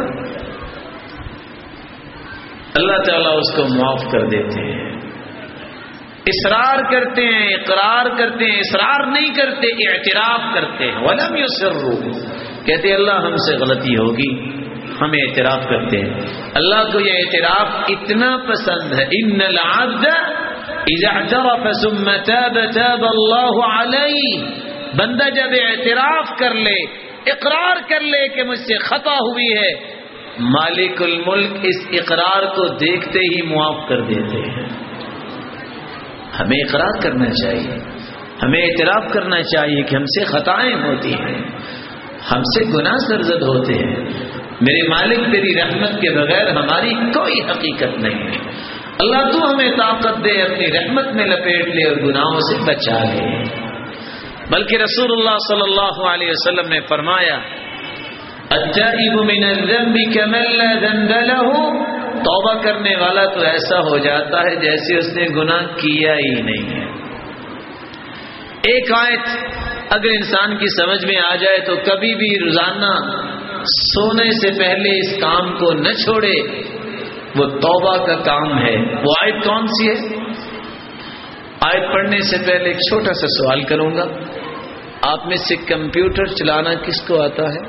اللہ تعالیٰ اس کو معاف کر دیتے ہیں. اصرار کرتے ہیں، اقرار کرتے ہیں، اصرار نہیں کرتے، اعتراف کرتے ہیں. ولم یصروا، کہتے ہیں اللہ ہم سے غلطی ہوگی، ہم اعتراف کرتے ہیں. اللہ کو یہ اعتراف اتنا پسند ہے. ان العبد اذا اعترف ثم تاب تاب اللہ علیہ. بندہ جب اعتراف کر لے، اقرار کر لے کہ مجھ سے خطا ہوئی ہے، مالک الملک اس اقرار کو دیکھتے ہی معاف کر دیتے ہیں. ہمیں اقرار کرنا چاہیے، ہمیں اعتراف کرنا چاہیے کہ ہم سے خطائیں ہوتی ہیں، ہم سے گناہ سرزد ہوتے ہیں. میرے مالک تیری رحمت کے بغیر ہماری کوئی حقیقت نہیں ہے. اللہ تو ہمیں طاقت دے، اپنی رحمت میں لپیٹ لے اور گناہوں سے بچا لے. بلکہ رسول اللہ صلی اللہ علیہ وسلم نے فرمایا التائب من الذنب كمن لا ذنب له. توبہ کرنے والا تو ایسا ہو جاتا ہے جیسے اس نے گناہ کیا ہی نہیں ہے. ایک آیت اگر انسان کی سمجھ میں آ جائے تو کبھی بھی روزانہ سونے سے پہلے اس کام کو نہ چھوڑے. وہ توبہ کا کام ہے. وہ آیت کون سی ہے؟ آیت پڑھنے سے پہلے ایک چھوٹا سا سوال کروں گا. آپ میں سے کمپیوٹر چلانا کس کو آتا ہے؟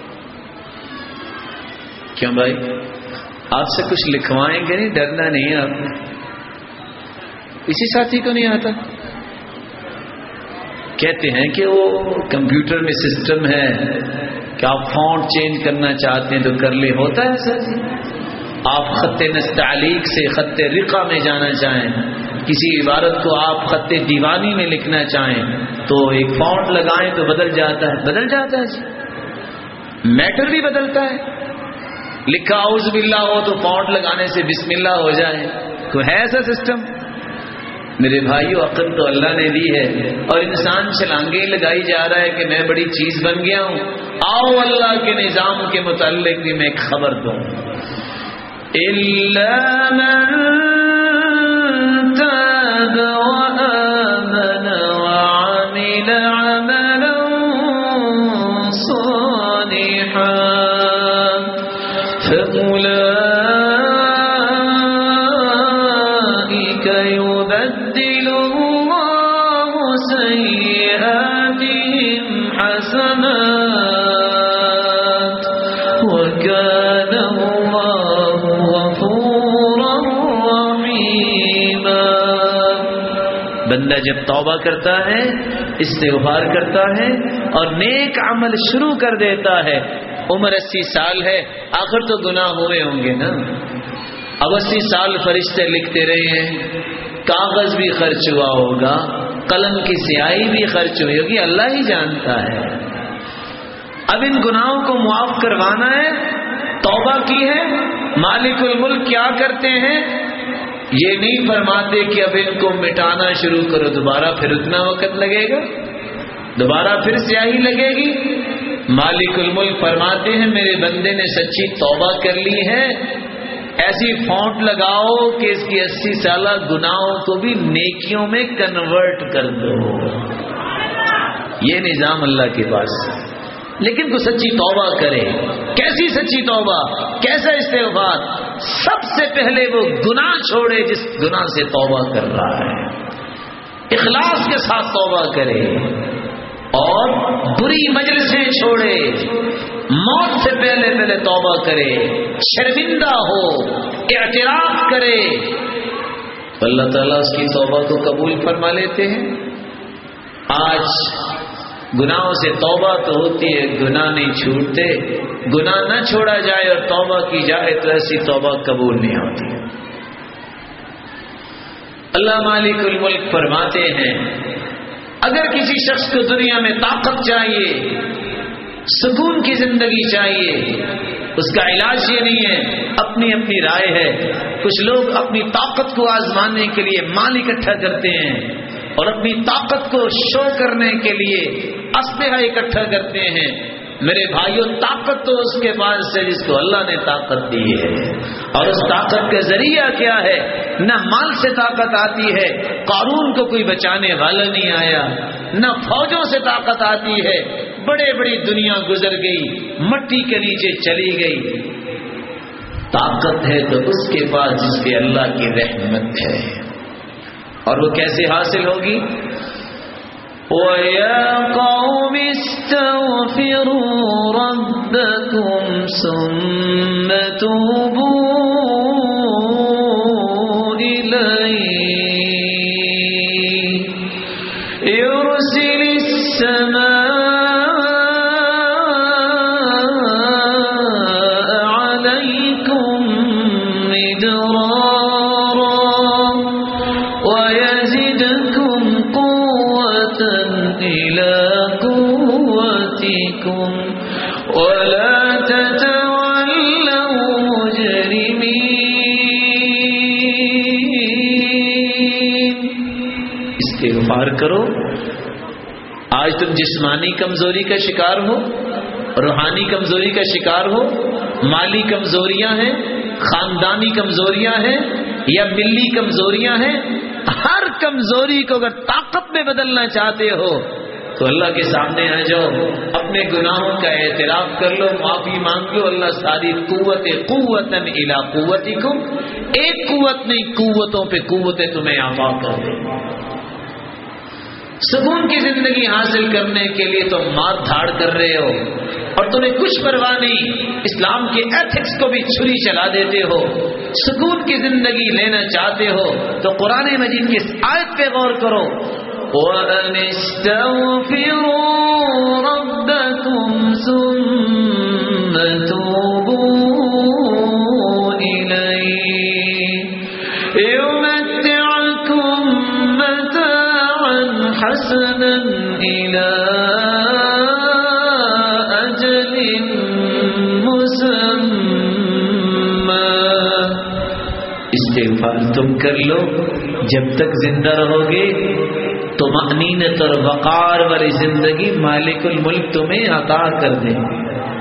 کیوں بھائی، آپ سے کچھ لکھوائیں گے نہیں؟ ڈرنا نہیں ہے آپ کو. کسی ساتھی کو نہیں آتا؟ کہتے ہیں کہ وہ کمپیوٹر میں سسٹم ہے کہ آپ فونٹ چینج کرنا چاہتے ہیں تو کر لے. ہوتا ہے سر؟ آپ خط نستعلیق سے خط رقہ میں جانا چاہیں، کسی عبارت کو آپ خط دیوانی میں لکھنا چاہیں تو ایک فونٹ لگائیں تو بدل جاتا ہے. بدل جاتا ہے، میٹر بھی بدلتا ہے. لکھا اعوذ باللہ ہو تو فونٹ لگانے سے بسم اللہ ہو جائے. تو ہے ایسا سسٹم؟ میرے بھائیو، عقل تو اللہ نے دی ہے اور انسان چھلانگیں لگائی جا رہا ہے کہ میں بڑی چیز بن گیا ہوں. آؤ اللہ کے نظام کے متعلق بھی میں ایک خبر دوں. إِلَّا مَن تَابَ وَآمَنَ وَعَمِلَ عَمَلًا صَالِحًا فَأُولَئِكَ يُبَدِّلُ اللَّهُ سَيِّئَاتِهِمْ حَسَنَاتٍ وَكَانَ اللَّهُ غَفُورًا رَّحِيمًا. بندہ جب توبہ کرتا ہے، استغفار کرتا ہے اور نیک عمل شروع کر دیتا ہے، عمر 80 سال ہے، آخر تو گناہ ہوئے ہوں گے نا، اب 80 سال فرشتے لکھتے رہے ہیں، کاغذ بھی خرچ ہوا ہوگا، قلم کی سیاہی بھی خرچ ہوئی ہوگی، اللہ ہی جانتا ہے۔ اب ان گناہوں کو معاف کروانا ہے، توبہ کی ہے، مالک الملک کیا کرتے ہیں؟ یہ نہیں فرماتے کہ اب ان کو مٹانا شروع کرو، دوبارہ پھر اتنا وقت لگے گا، دوبارہ پھر سیاہی لگے گی۔ مالک الملک فرماتے ہیں میرے بندے نے سچی توبہ کر لی ہے، ایسی فونٹ لگاؤ کہ اس کی 80 سالہ گناہوں کو بھی نیکیوں میں کنورٹ کر دو۔ یہ نظام اللہ کے پاس، لیکن تو سچی توبہ کرے۔ کیسی سچی توبہ، کیسا استغفار؟ سب سے پہلے وہ گناہ چھوڑے جس گناہ سے توبہ کر رہا ہے، اخلاص کے ساتھ توبہ کرے، اور بری مجلسیں چھوڑے، موت سے پہلے توبہ کرے، شرمندہ ہو، اعتراف کرے، اللہ تعالیٰ اس کی توبہ کو قبول فرما لیتے ہیں۔ آج گناہوں سے توبہ تو ہوتی ہے، گناہ نہیں چھوٹتے، گناہ نہ چھوڑا جائے اور توبہ کی جائے تو ایسی توبہ قبول نہیں ہوتی۔ اللہ مالک الملک فرماتے ہیں اگر کسی شخص کو دنیا میں طاقت چاہیے، سکون کی زندگی چاہیے، اس کا علاج یہ نہیں ہے، اپنی اپنی رائے ہے۔ کچھ لوگ اپنی طاقت کو آزمانے کے لیے مال اکٹھا کرتے ہیں اور اپنی طاقت کو شو کرنے کے لیے اسلحہ اکٹھا کرتے ہیں۔ میرے بھائیوں، طاقت تو اس کے پاس ہے جس کو اللہ نے طاقت دی ہے، اور اس طاقت کا ذریعہ کیا ہے؟ نہ مال سے طاقت آتی ہے، قارون کو کوئی بچانے والا نہیں آیا، نہ فوجوں سے طاقت آتی ہے، بڑی دنیا گزر گئی، مٹی کے نیچے چلی گئی۔ طاقت ہے تو اس کے پاس جس پہ اللہ کی رحمت ہے، اور وہ کیسے حاصل ہوگی؟ وَيَا قَوْمِ اسْتَغْفِرُوا رَبَّكُمْ ثُمَّ تُوبُوا إِلَيْهِ يُرْسِلِ السَّمَاءَ عَلَيْكُمْ مِدْرَارًا وَيَزِدْكُمْ قُوَّةً إِلَى قُوَّتِكُمْ وَلَا تَتَوَلَّوْا مُجْرِمِينَ۔ استغفار کرو۔ آج تم جسمانی کمزوری کا شکار ہو، روحانی کمزوری کا شکار ہو، مالی کمزوریاں ہیں، خاندانی کمزوریاں ہیں، یا ملی کمزوریاں ہیں، ہر کمزوری کو اگر طاقت میں بدلنا چاہتے ہو تو اللہ کے سامنے آ جاؤ، اپنے گناہوں کا اعتراف کر لو، معافی مانگ لو، اللہ ساری قوتاً الی قوتکم، ایک قوت نہیں قوتوں پہ قوتیں تمہیں عطا کر دے۔ سکون کی زندگی حاصل کرنے کے لیے تم مار دھاڑ کر رہے ہو اور تمہیں کچھ پرواہ نہیں، اسلام کے ایتھکس کو بھی چھری چلا دیتے ہو۔ سکون کی زندگی لینا چاہتے ہو تو قرآن مجید کی اس آیت پہ غور کرو، وَأَنِ اسْتَغْفِرُوا رَبَّكُمْ ثُمَّ تُوبُوا إِلَيْهِ يُمَتِّعْكُمْ مَتَاعًا حَسَنًا إِلَىٰ أَجَلٍ مُّسَمًّى۔ استغفار تم کر لو، جب تک زندہ رہو گے طمأنینت اور وقار والی زندگی مالک الملک تمہیں عطا کر دیں گے۔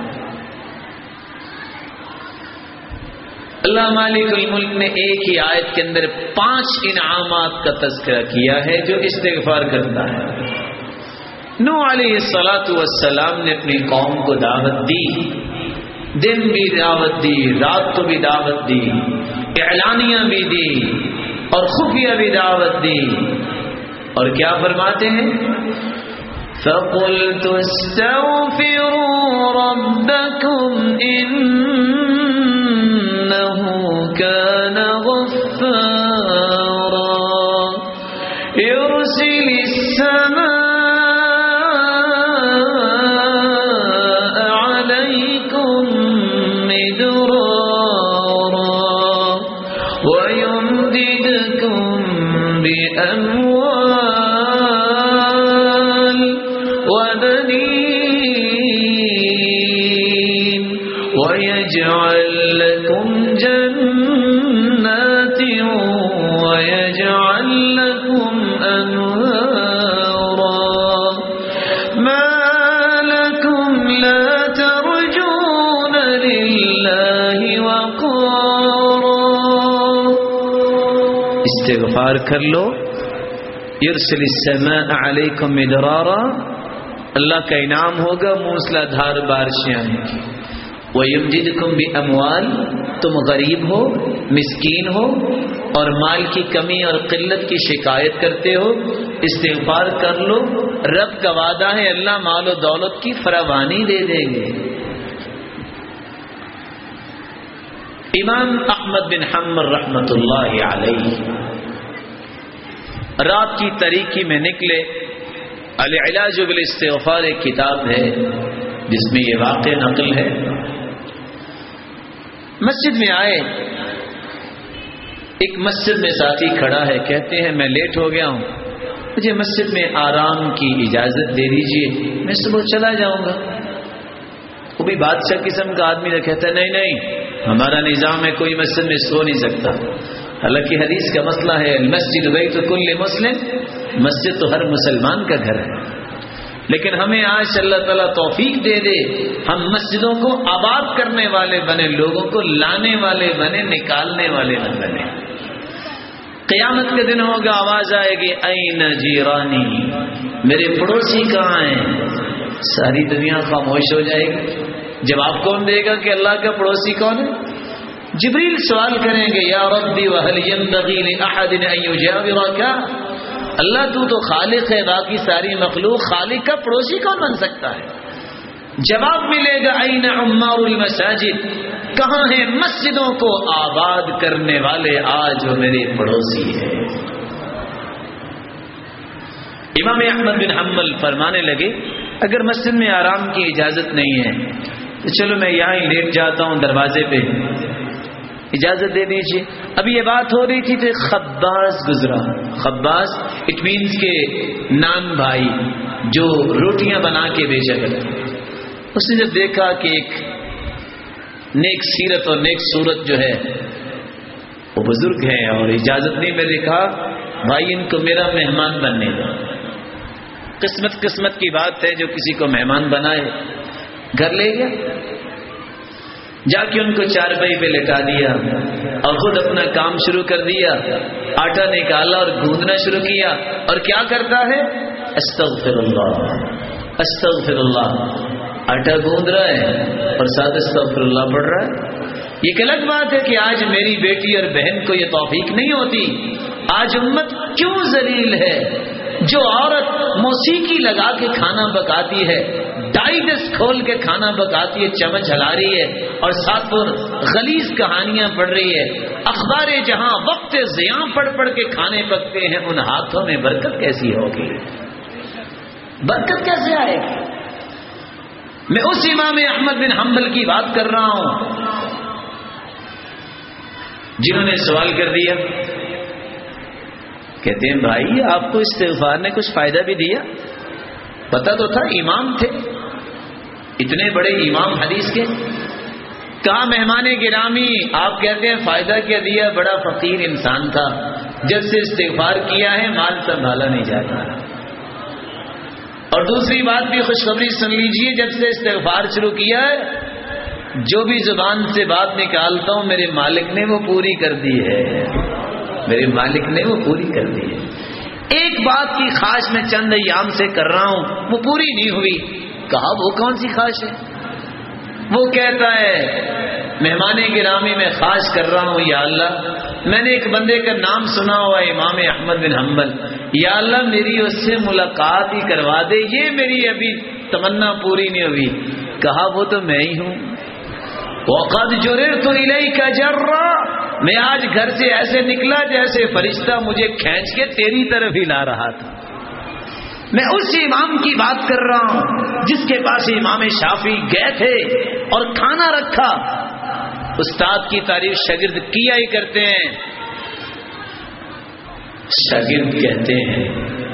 اللہ مالک الملک نے ایک ہی آیت کے اندر 5 انعامات کا تذکرہ کیا ہے جو استغفار کرتا ہے۔ نوح علیہ السلام نے اپنی قوم کو دعوت دی، دن بھی دعوت دی، رات کو بھی دعوت دی، اعلانیہ بھی دی اور خفیہ بھی دعوت دی، اور کیا فرماتے ہیں؟ فَقُلْتُ اسْتَغْفِرُوا رَبَّكُمْ إِنَّهُ كَانَ غَفَّارًا يُرْسِلِ مدرارا ويمددكم بأموال وبنين ويجعل لكم جنات ويجعل لكم أنهارا ما لكم لا ترجون لله وقارا. استغفار کر لو. یرسل السماء علیکم مدرارا، اللہ کا انعام ہوگا موسلا دھار بارشیں آئیں گی. وَيُمْدِدْكُمْ بِأَمْوَالٍ، تم غریب ہو، مسکین ہو اور مال کی کمی اور قلت کی شکایت کرتے ہو، استغفار کر لو. رب کا وعدہ ہے اللہ مال و دولت کی فراوانی دے دیں گے. امام احمد بن حنبل رحمۃ اللہ علیہ رات کی تاریکی میں نکلے. العلاج بالاستغفار ایک کتاب ہے جس میں یہ واقعہ نقل ہے. مسجد میں آئے، ایک مسجد میں ساتھی کھڑا ہے، کہتے ہیں میں لیٹ ہو گیا ہوں، مجھے مسجد میں آرام کی اجازت دے دیجئے، میں صبح چلا جاؤں گا. وہ بھی بادشاہ قسم کا آدمی نے کہتا ہے نہیں نہیں، ہمارا نظام ہے کوئی مسجد میں سو نہیں سکتا. حالانکہ حدیث کا مسئلہ ہے المسجد بیت کل مسلم، مسجد تو ہر مسلمان کا گھر ہے. لیکن ہمیں آج اللہ تعالیٰ توفیق دے دے ہم مسجدوں کو آباد کرنے والے بنے، لوگوں کو لانے والے بنے، نکالنے والے نہ بنے. قیامت کے دن ہوگا، آواز آئے گی این جیرانی، میرے پڑوسی کہاں ہیں؟ ساری دنیا خاموش ہو جائے گی. جواب کون دے گا کہ اللہ کا پڑوسی کون ہے؟ جبریل سوال کریں گے یا ربی وہل ينبغي لأحد ان يجاورك، اللہ تو خالق ہے، باقی ساری مخلوق، خالق کا پڑوسی کون بن سکتا ہے؟ جواب ملے گا این عمار المساجد، کہاں ہیں مسجدوں کو آباد کرنے والے؟ آج وہ میرے پڑوسی ہے. امام احمد بن حنبل فرمانے لگے اگر مسجد میں آرام کی اجازت نہیں ہے تو چلو میں یہاں ہی لیٹ جاتا ہوں دروازے پہ، اجازت دے دیجیے. اب یہ بات ہو رہی تھی تو خباز گزرا. خباز اٹ مینس کے نان بھائی جو روٹیاں بنا کے بیچا کرتے. اس نے جب دیکھا کہ ایک نیک سیرت اور نیک صورت جو ہے وہ بزرگ ہیں اور اجازت نہیں، میں نے کہا بھائی ان کو میرا مہمان بننے دو. قسمت کی بات ہے جو کسی کو مہمان بنائے. گھر لے گیا، جا کے ان کو چارپائی پہ لٹا دیا اور خود اپنا کام شروع کر دیا. آٹا نکالا اور گوندنا شروع کیا. اور کیا کرتا ہے؟ استغفر اللہ استغفر اللہ. آٹا گوند رہا ہے اور ساتھ استغفر اللہ پڑھ رہا ہے. یہ غلط بات ہے کہ آج میری بیٹی اور بہن کو یہ توفیق نہیں ہوتی. آج امت کیوں ذلیل ہے؟ جو عورت موسیقی لگا کے کھانا پکاتی ہے، ڈائجسٹ کھول کے کھانا پکاتی ہے، چمچ ہلا رہی ہے اور ساتھ پر غلیظ کہانیاں پڑھ رہی ہے، اخبار جہاں وقت ضیاء پڑھ کے کھانے پکتے ہیں، ان ہاتھوں میں برکت کیسی ہوگی؟ برکت کیسے آئے گی؟ میں اس امام احمد بن حنبل کی بات کر رہا ہوں جنہوں نے سوال کر دیا. کہتے ہیں بھائی آپ کو استغفار نے کچھ فائدہ بھی دیا؟ پتا تو تھا امام تھے، اتنے بڑے امام حدیث کے. کہا مہمان گرامی آپ کہتے ہیں فائدہ کیا دیا؟ بڑا فقیر انسان تھا، جب سے استغفار کیا ہے مال سنبھالا نہیں جاتا. اور دوسری بات بھی خوشخبری سن لیجئے، جب سے استغفار شروع کیا ہے جو بھی زبان سے بات نکالتا ہوں میرے مالک نے وہ پوری کر دی ہے، میرے مالک نے وہ پوری کر دی ہے. ایک بات کی خواہش میں چند ایام سے کر رہا ہوں وہ پوری نہیں ہوئی. کہا وہ کون سی خواہش ہے؟ وہ کہتا ہے مہمان گرامی میں خواہش کر رہا ہوں یا اللہ، میں نے ایک بندے کا نام سنا ہوا امام احمد بن حنبل، یا اللہ میری اس سے ملاقات ہی کروا دے، یہ میری ابھی تمنا پوری نہیں ہوئی. کہا وہ تو میں ہی ہوں. وَقَدْ جُرِرْتُ إِلَيْكَ جَرًّا، میں آج گھر سے ایسے نکلا جیسے فرشتہ مجھے کھینچ کے تیری طرف ہی لا رہا تھا. میں اس امام کی بات کر رہا ہوں جس کے پاس امام شافعی گئے تھے اور کھانا رکھا. استاد کی تعریف شاگرد کیا ہی کرتے ہیں. شاگرد کہتے ہیں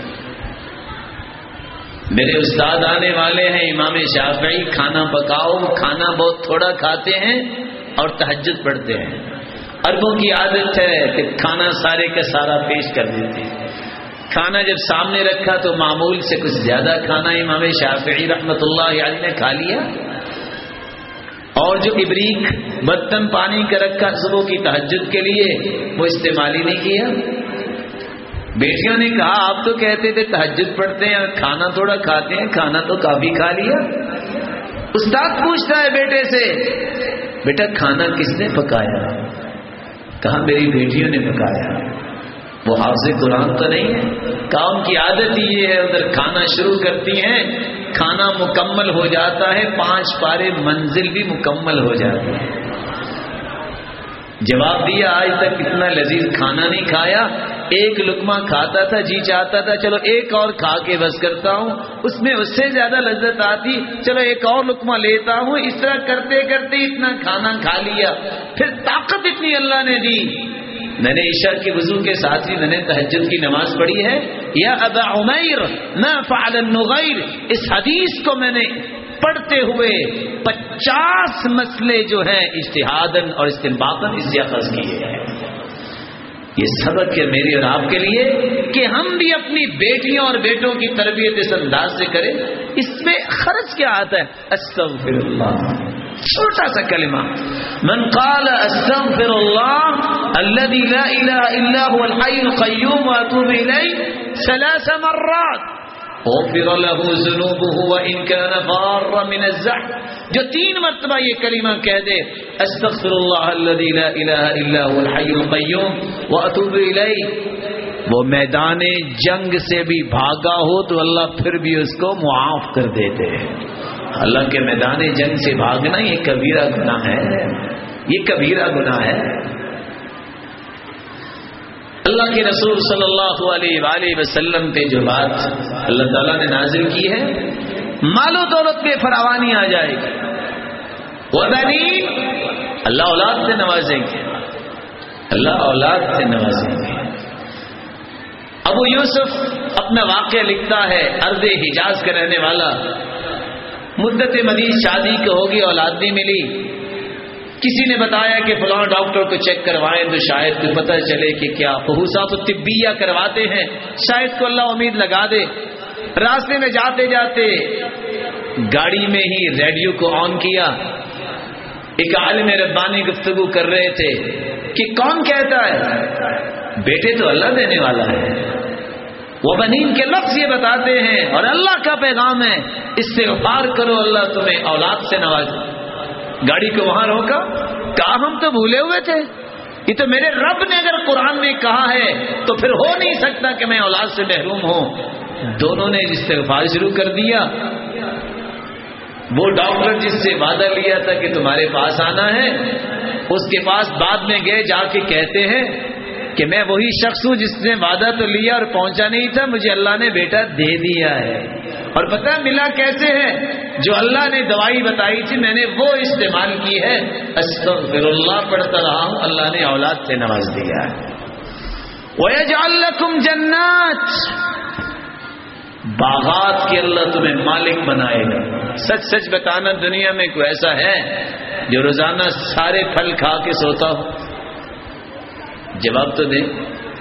میرے استاد آنے والے ہیں امام شافعی، کھانا پکاؤ. کھانا بہت تھوڑا کھاتے ہیں اور تہجد پڑھتے ہیں. عربوں کی عادت ہے کہ کھانا سارے کا سارا پیش کر دیتے ہیں. کھانا جب سامنے رکھا تو معمول سے کچھ زیادہ کھانا امام شافعی رحمت اللہ علیہ نے کھا لیا، اور جو ابریک برتن پانی کا رکھا صبح کی تہجد کے لیے وہ استعمال ہی نہیں کیا. بیٹیوں نے کہا آپ تو کہتے تھے تہجد پڑھتے ہیں، کھانا تھوڑا کھاتے ہیں، کھانا تو کافی کھا لیا. استاد پوچھتا ہے بیٹے سے بیٹا کھانا کس نے پکایا؟ کہا میری بیٹیوں نے پکایا. وہ حافظ قرآن تو نہیں ہے. کام کی عادت ہی یہ ہے، ادھر کھانا شروع کرتی ہیں، کھانا مکمل ہو جاتا ہے، 5 پارے منزل بھی مکمل ہو جاتی ہے. جواب دیا آج تک اتنا لذیذ کھانا نہیں کھایا. ایک لقمہ کھاتا تھا، جی چاہتا تھا چلو ایک اور کھا کے بس کرتا ہوں، اس میں اس سے زیادہ لذت آتی، چلو ایک اور لقمہ لیتا ہوں. اس طرح کرتے کرتے اتنا کھانا کھا لیا. پھر طاقت اتنی اللہ نے دی. میں نے عشاء کے وضو کے ساتھ ہی میں نے تہجد کی نماز پڑھی ہے. یا ابا عمیر ما فعل النغیر، اس حدیث کو میں نے پڑھتے ہوئے 50 مسئلے جو ہیں اجتہاداً اور استنباطاً اس سے اخذ کیے ہیں. یہ سبق ہے میرے اور آپ کے لیے کہ ہم بھی اپنی بیٹیوں اور بیٹوں کی تربیت اس انداز سے کریں. اس میں خرچ کیا آتا ہے؟ استغفر اللہ، چھوٹا سا کلمہ. من قال استغفر اللہ الذي لا الہ الا هو الحی القیوم واتوب الیہ 3 مرات غفر له ذنوبه وان كان فارا من الزحف. جو 3 مرتبہ یہ کلمہ کہہ دے استغفر اللہ الذي لا الہ الا هو الحی القیوم واتوب الیہ، وہ میدان جنگ سے بھی بھاگا ہو تو اللہ پھر بھی اس کو معاف کر دیتے ہیں. اللہ کے میدان جنگ سے بھاگنا یہ کبیرہ گناہ ہے، یہ کبیرہ گناہ ہے. اللہ کے رسول صلی اللہ علیہ وآلہ وسلم پہ جو بات اللہ تعالیٰ نے نازل کی ہے، مال و دولت میں فراوانی آ جائے گی. وبنین، اللہ اولاد سے نوازیں گے، اللہ اولاد سے نوازیں گے. ابو یوسف اپنا واقعہ لکھتا ہے، ارض حجاز کا رہنے والا، مدت مدید شادی کی ہوگی، اولاد نہیں ملی. کسی نے بتایا کہ فلاں ڈاکٹر کو چیک کروائیں تو شاید کو پتہ چلے کہ کیا فحوصات طبیہ کرواتے ہیں، شاید کو اللہ امید لگا دے. راستے میں جاتے جاتے گاڑی میں ہی ریڈیو کو آن کیا. ایک عالم ربانی گفتگو کر رہے تھے کہ کون کہتا ہے بیٹے تو اللہ دینے والا ہے. وہ بنین کے لفظ یہ بتاتے ہیں اور اللہ کا پیغام ہے استغفار کرو اللہ تمہیں اولاد سے نوازے. گاڑی کو وہاں روکا، کہا ہم تو بھولے ہوئے تھے، یہ تو میرے رب نے اگر قرآن میں کہا ہے تو پھر ہو نہیں سکتا کہ میں اولاد سے محروم ہوں. دونوں نے استغفار شروع کر دیا. وہ ڈاکٹر جس سے وعدہ لیا تھا کہ تمہارے پاس آنا ہے، اس کے پاس بعد میں گئے، جا کے کہتے ہیں کہ میں وہی شخص ہوں جس نے وعدہ تو لیا اور پہنچا نہیں تھا، مجھے اللہ نے بیٹا دے دیا ہے. اور پتہ ملا کیسے ہے؟ جو اللہ نے دوائی بتائی تھی میں نے وہ استعمال کی ہے. استغفر اللہ پڑھتا رہا ہوں، اللہ نے اولاد سے نواز دیا ہے. وَيَجْعَلْ لَكُمْ جَنَّاتٍ، باغات کے اللہ تمہیں مالک بنائے گا. سچ سچ بتانا، دنیا میں کوئی ایسا ہے جو روزانہ سارے پھل کھا کے سوتا ہو؟ جواب تو دیں.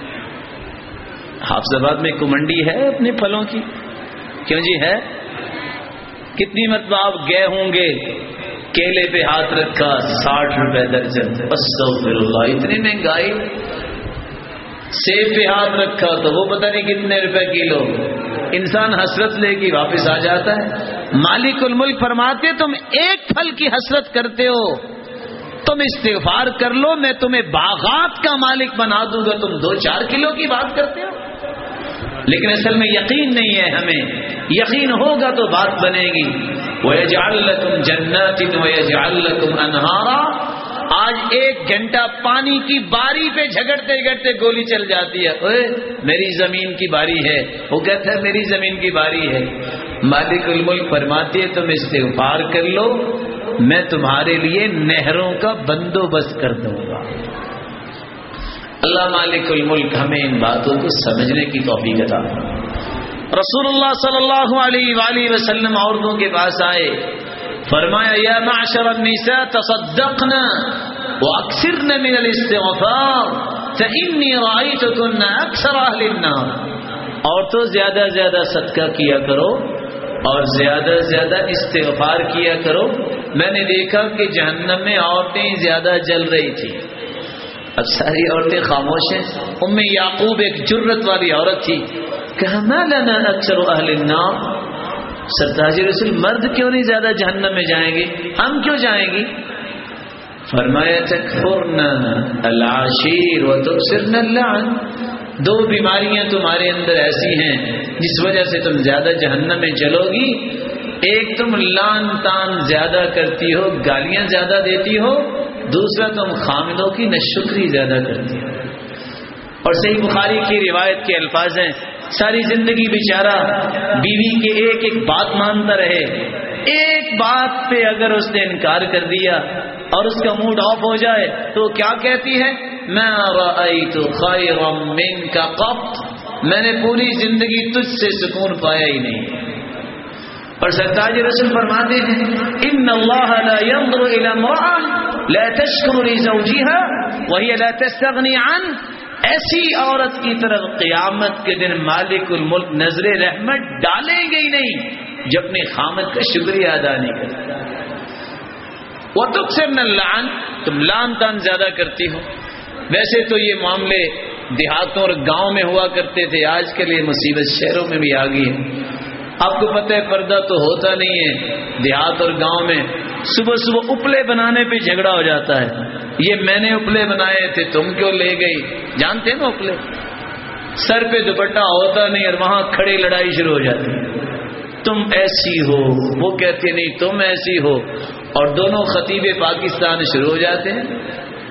حافظ آباد میں کمنڈی ہے اپنے پھلوں کی؟ کیوں جی ہے؟ کتنی مرتبہ آپ گئے ہوں گے، کیلے پہ ہاتھ رکھا 60 روپے درجن. استغفر اللہ، اتنی مہنگائی. سیب پہ ہاتھ رکھا تو وہ پتہ نہیں کتنے روپے کلو. انسان حسرت لے کے واپس آ جاتا ہے. مالک الملک فرماتے تم ایک پھل کی حسرت کرتے ہو، تم استغفار کر لو میں تمہیں باغات کا مالک بنا دوں گا. تم 2-4 کلو کی بات کرتے ہو. لیکن اصل میں یقین نہیں ہے. ہمیں یقین ہوگا تو بات بنے گی. وَيَجْعَلْ لَكُمْ جَنَّاتٍ وَيَجْعَلْ لَكُمْ أَنْهَارًا. آج 1 گھنٹہ پانی کی باری پہ جھگڑتے جھگڑتے گولی چل جاتی ہے. اوے میری زمین کی باری ہے، وہ کہتا ہے میری زمین کی باری ہے. مالک الملک فرماتی ہے تم استغفار کر لو میں تمہارے لیے نہروں کا بندوبست کر دوں گا۔ اللہ مالک الملک ہمیں ان باتوں کو سمجھنے کی توفیق عطا فرمائے۔ رسول اللہ صلی اللہ علیہ وآلہ وسلم عورتوں کے پاس آئے، فرمایا یا معشر النساء تصدقنا واکثرن من الاستغفار فإنی رأیتکن اکثر اہل النار۔ عورتوں زیادہ زیادہ صدقہ کیا کرو اور زیادہ زیادہ استغفار کیا کرو، میں نے دیکھا کہ جہنم میں عورتیں زیادہ جل رہی تھی، اب ساری عورتیں خاموش ہیں۔ ام یعقوب ایک جرت والی عورت تھی، کہا ما لنا اکثر اہل النار، سرتاج رسول مرد کیوں نہیں زیادہ جہنم میں جائیں گے، ہم کیوں جائیں گی؟ فرمایا تکفرن العشیر وتکثرن اللعن، دو بیماریاں تمہارے اندر ایسی ہیں جس وجہ سے تم زیادہ جہنم میں چلو گی، ایک تم لان تان زیادہ کرتی ہو، گالیاں زیادہ دیتی ہو، دوسرا تم خامدوں کی ناشکری زیادہ کرتی ہو۔ اور صحیح بخاری کی روایت کے الفاظ ہیں، ساری زندگی بیچارہ بیوی کے ایک ایک بات مانتا رہے، ایک بات پہ اگر اس نے انکار کر دیا اور اس کا موڈ آف ہو جائے تو کیا کہتی ہے؟ ما رأیت خیرا منک قط، میں نے پوری زندگی تجھ سے سکون پایا ہی نہیں۔ اور سرتاج رسول فرماتے ہیں ان اللہ لا ينظر الى امرأة لا تشکر لزوجها وهي لا تستغنی عنه، ایسی عورت کی طرف قیامت کے دن مالک الملک نظر رحمت ڈالیں گے ہی نہیں جو اپنے خامد کا شکریہ ادا نہیں کرتا۔ وَتُكْثِرْنَ اللَّعْنَ، تم لان تان زیادہ کرتی ہو۔ ویسے تو یہ معاملے دیہاتوں اور گاؤں میں ہوا کرتے تھے، آج کل یہ مصیبت شہروں میں بھی آ گئی ہے۔ آپ کو پتہ ہے پردہ تو ہوتا نہیں ہے دیہات اور گاؤں میں، صبح صبح اپلے بنانے پہ جھگڑا ہو جاتا ہے، یہ میں نے اپلے بنائے تھے تم کیوں لے گئی، جانتے ہیں نا اپلے، سر پہ دوپٹہ ہوتا نہیں اور وہاں کھڑے لڑائی شروع ہو جاتی ہے، تم ایسی ہو، وہ کہتے نہیں تم ایسی ہو، اور دونوں خطیب پاکستان شروع ہو جاتے ہیں۔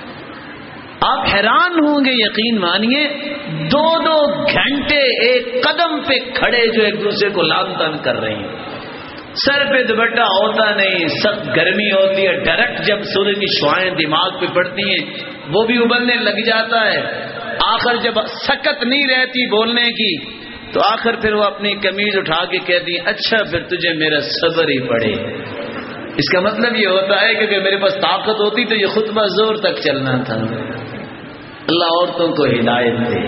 آپ حیران ہوں گے، یقین مانیے 2-2 گھنٹے ایک قدم پہ کھڑے جو ایک دوسرے کو لان تان کر رہے ہیں، سر پہ دوپٹہ ہوتا نہیں، سخت گرمی ہوتی ہے، ڈائریکٹ جب سورج کی شعاعیں دماغ پہ پڑتی ہیں وہ بھی ابلنے لگ جاتا ہے، آخر جب سکت نہیں رہتی بولنے کی تو آخر پھر وہ اپنی قمیض اٹھا کے کہتی ہیں اچھا پھر تجھے میرا صبر ہی پڑے۔ اس کا مطلب یہ ہوتا ہے کہ اگر میرے پاس طاقت ہوتی تو یہ خطبہ زور تک چلنا تھا۔ اللہ عورتوں کو ہدایت دے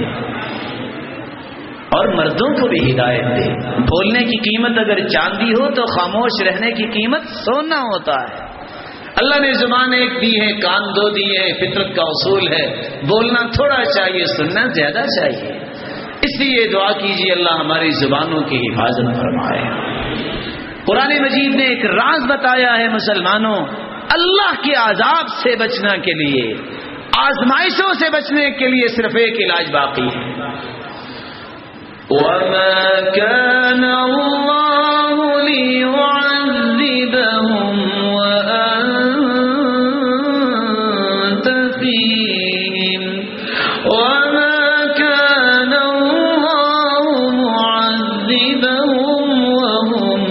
اور مردوں کو بھی ہدایت دے۔ بولنے کی قیمت اگر چاندی ہو تو خاموش رہنے کی قیمت سونا ہوتا ہے۔ اللہ نے زبان ایک دی ہے، کان 2 دیے ہیں، فطرت کا اصول ہے، بولنا تھوڑا چاہیے، سننا زیادہ چاہیے۔ اس لیے دعا کیجیے اللہ ہماری زبانوں کی حفاظت فرمائے۔ قرآن مجید نے ایک راز بتایا ہے مسلمانوں، اللہ کے عذاب سے بچنا کے لیے، آزمائشوں سے بچنے کے لیے صرف ایک علاج باقی ہے۔ وَمَا كَانَ اللَّهُ لِيُعَذِّبَهُمْ وَأَنْتَ فِيهِمْ وَمَا كَانَ اللَّهُ مُعَذِّبَهُمْ وَهُمْ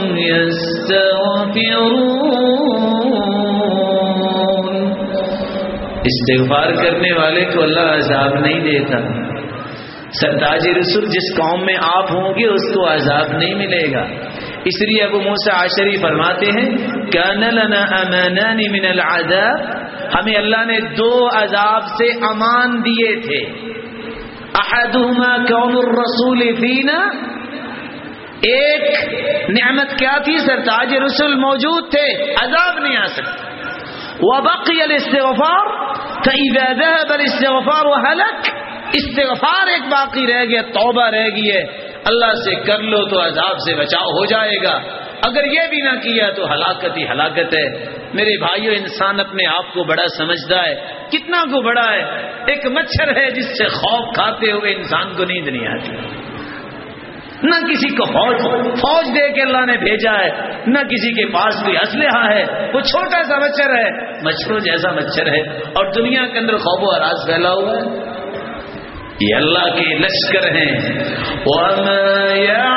يَسْتَغْفِرُونَ۔ استغفار کرنے والے کو اللہ عذاب نہیں دیتا۔ سرتاج رسول جس قوم میں آپ ہوں گے اس کو عذاب نہیں ملے گا۔ اس لیے ابو موسیٰ عشری فرماتے ہیں کان لنا امانان من العذاب، ہمیں اللہ نے 2 عذاب سے امان دیے تھے۔ احدہما کون الرسول فینا، ایک نعمت کیا تھی؟ سرتاج رسول موجود تھے، عذاب نہیں آ سکتا۔ وبقي الاستغفار فاذا ذهب الاستغفار وهلك، استغفار ایک باقی رہ گیا، توبہ رہ گئی ہے، اللہ سے کر لو تو عذاب سے بچاؤ ہو جائے گا، اگر یہ بھی نہ کیا تو ہلاکت ہی ہلاکت ہے۔ میرے بھائیو، انسان اپنے آپ کو بڑا سمجھتا ہے، کتنا کو بڑا ہے؟ ایک مچھر ہے جس سے خوف کھاتے ہوئے انسان کو نیند نہیں آتی، نہ کسی کو فوج دے کے اللہ نے بھیجا ہے، نہ کسی کے پاس کوئی اسلحہ ہے، وہ چھوٹا سا مچھر ہے، مچھروں جیسا مچھر ہے، اور دنیا کے اندر خوف و ہراس پھیلا ہوا ہے۔ یہ اللہ کے لشکر ہیں۔ وَمَا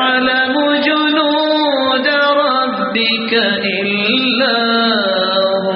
يَعْلَمُ جُنُودَ رَبِّكَ إِلَّا هُوَ،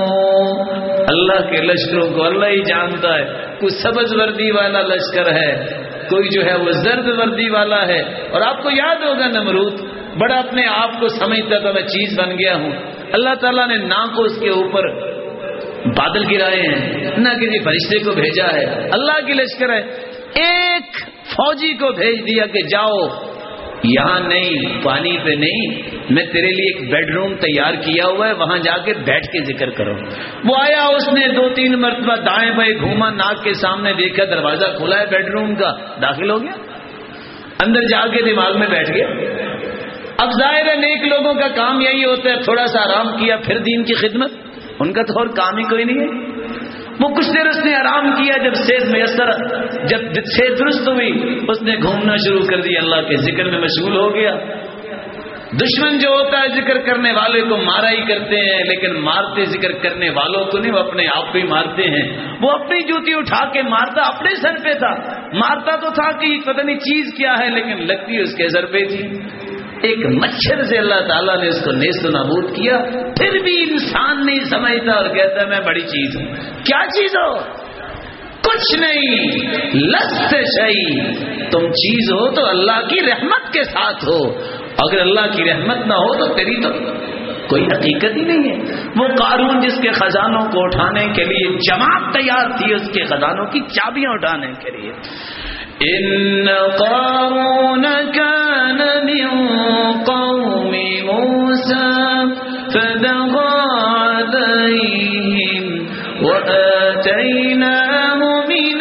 اللہ کے لشکروں کو اللہ ہی جانتا ہے. کوئی سبز وردی والا لشکر ہے, کوئی جو ہے وہ زرد وردی والا ہے. اور آپ کو یاد ہوگا نمرود بڑا اپنے آپ کو سمجھتا تھا میں چیز بن گیا ہوں. اللہ تعالیٰ نے نہ کو اس کے اوپر بادل گرائے ہیں, نہ کسی فرشتے کو بھیجا ہے. اللہ کی لشکر ہے. ایک فوجی کو بھیج دیا کہ جاؤ یہاں نہیں, پانی پہ نہیں, میں تیرے لیے ایک بیڈ روم تیار کیا ہوا ہے, وہاں جا کے بیٹھ کے ذکر کرو. وہ آیا, اس نے 2-3 مرتبہ دائیں بائیں گھوما, ناک کے سامنے دیکھا دروازہ کھلا ہے بیڈ روم کا, داخل ہو گیا, اندر جا کے دماغ میں بیٹھ گیا. اب ظاہر ہے نیک لوگوں کا کام یہی ہوتا ہے, تھوڑا سا آرام کیا پھر دین کی خدمت. ان کا تو اور کام ہی کوئی نہیں ہے. وہ کچھ دیر اس نے آرام کیا, جب صحت میسر, جب صحت درست ہوئی, اس نے گھومنا شروع کر دیا, اللہ کے ذکر میں مشغول ہو گیا. دشمن جو ہوتا ہے ذکر کرنے والے کو مارا ہی کرتے ہیں, لیکن مارتے ذکر کرنے والوں کو نہیں, وہ اپنے آپ کو ہی مارتے ہیں. وہ اپنی جوتی اٹھا کے مارتا اپنے سر پہ تھا, مارتا تو تھا کہ پتہ نہیں چیز کیا ہے, لیکن لگتی اس کے سر پہ تھی. ایک مچھر سے اللہ تعالیٰ نے اس کو نیست و نابود کیا, پھر بھی انسان نہیں سمجھتا اور کہتا ہے میں بڑی چیز ہوں. کیا چیز ہو؟ کچھ نہیں. لست شیء, تم چیز ہو تو اللہ کی رحمت کے ساتھ ہو. اگر اللہ کی رحمت نہ ہو تو تیری تو کوئی حقیقت ہی نہیں ہے. وہ قارون جس کے خزانوں کو اٹھانے کے لیے جماعت تیار تھی, اس کے خزانوں کی چابیاں اٹھانے کے لیے. ان قارون كان من قوم موسى فبغى عليهم وآتيناه من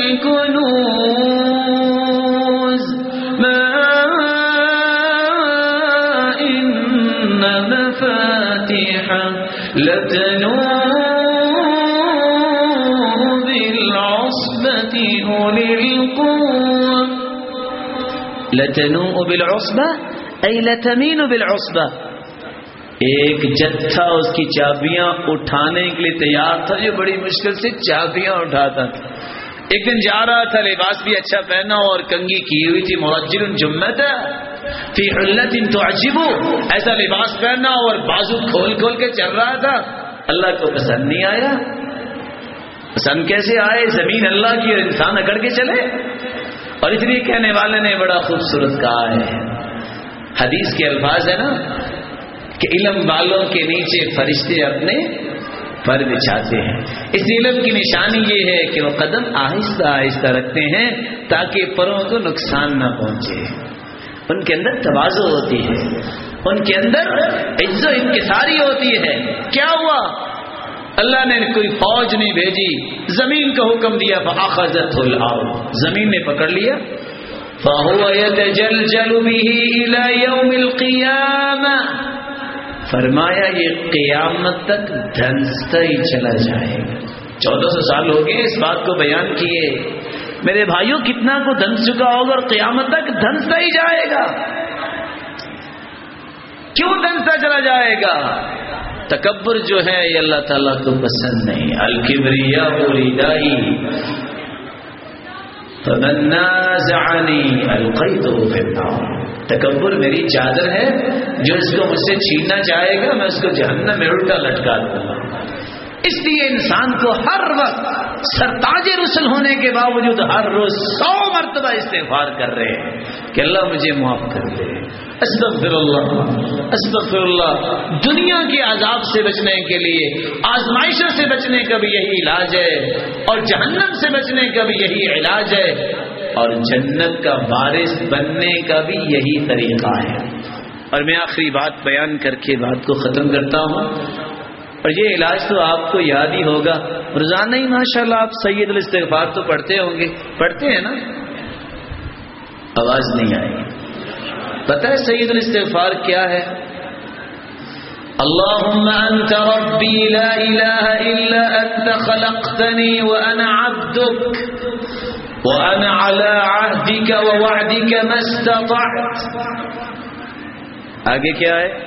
الكنوز ما إن مفاتحه لتنوء بالعصبة أولي القوة. لتنوء بالعصبة أي لتمين بالعصبة. ایک جتھا اس کی چابیاں اٹھانے کے لیے تیار تھا, جو بڑی مشکل سے چابیاں اٹھاتا تھا. ایک دن جا رہا تھا, لباس بھی اچھا پہنا اور کنگھی کی ہوئی تھی, مرجل جمت فی حلت تعجب, ایسا لباس پہنا اور بازو کھول کھول کے چل رہا تھا. اللہ کو پسند نہیں آیا. پسند کیسے آئے؟ زمین اللہ کی اور انسان اکڑ کے چلے. اور اس لیے کہنے والے نے بڑا خوبصورت کہا ہے, حدیث کے الفاظ ہے نا کہ علم والوں کے نیچے فرشتے اپنے پر بچھاتے ہیں. اس علم کی نشانی یہ ہے کہ وہ قدم آہستہ آہستہ رکھتے ہیں تاکہ پروں کو نقصان نہ پہنچے. ان کے اندر تواضع ہوتی ہے, ان کے اندر عزت و انکساری ہوتی ہے. کیا ہوا؟ اللہ نے کوئی فوج نہیں بھیجی, زمین کا حکم دیا, فأخذته الأرض, زمین نے پکڑ لیا. فهو يتجلجل به إلى يوم القيامة, فرمایا یہ قیامت تک دھنستا ہی چلا جائے گا. 1400 سال ہو گئے اس بات کو بیان کیے. میرے بھائیوں کتنا کو دھنس چکا ہوگا اور قیامت تک دھنستا ہی جائے گا. کیوں دھنستا چلا جائے گا؟ تکبر جو ہے یہ اللہ تعالیٰ کو پسند نہیں. الکبریاء ردائی فمن نازعنی القیته فی النار, تکبر میری چادر ہے, جو اس کو مجھ سے چھیننا چاہے گا میں اس کو جہنم میں الٹا لٹکا دوں گا. اس لیے انسان کو ہر وقت سرتاج رسل ہونے کے باوجود ہر روز 100 مرتبہ استغفار کر رہے ہیں کہ اللہ مجھے معاف کر دے, استغفر اللہ استغفر اللہ. دنیا کے عذاب سے بچنے کے لیے, آزمائشوں سے بچنے کا بھی یہی علاج ہے, اور جہنم سے بچنے کا بھی یہی علاج ہے, اور جنت کا وارث بننے کا بھی یہی طریقہ ہے. اور میں آخری بات بیان کر کے بات کو ختم کرتا ہوں. اور یہ علاج تو آپ کو یاد ہی ہوگا, روزانہ ہی ماشاءاللہ آپ سید الاستغفار تو پڑھتے ہوں گے, پڑھتے ہیں نا؟ آواز نہیں آئی. پتہ ہے سید الاستغفار کیا ہے؟ اللهم انت ربي لا اله الا انت خلقتني وانا عبدك وانا على عهدك ووعدك ما استطعت. آگے کیا ہے؟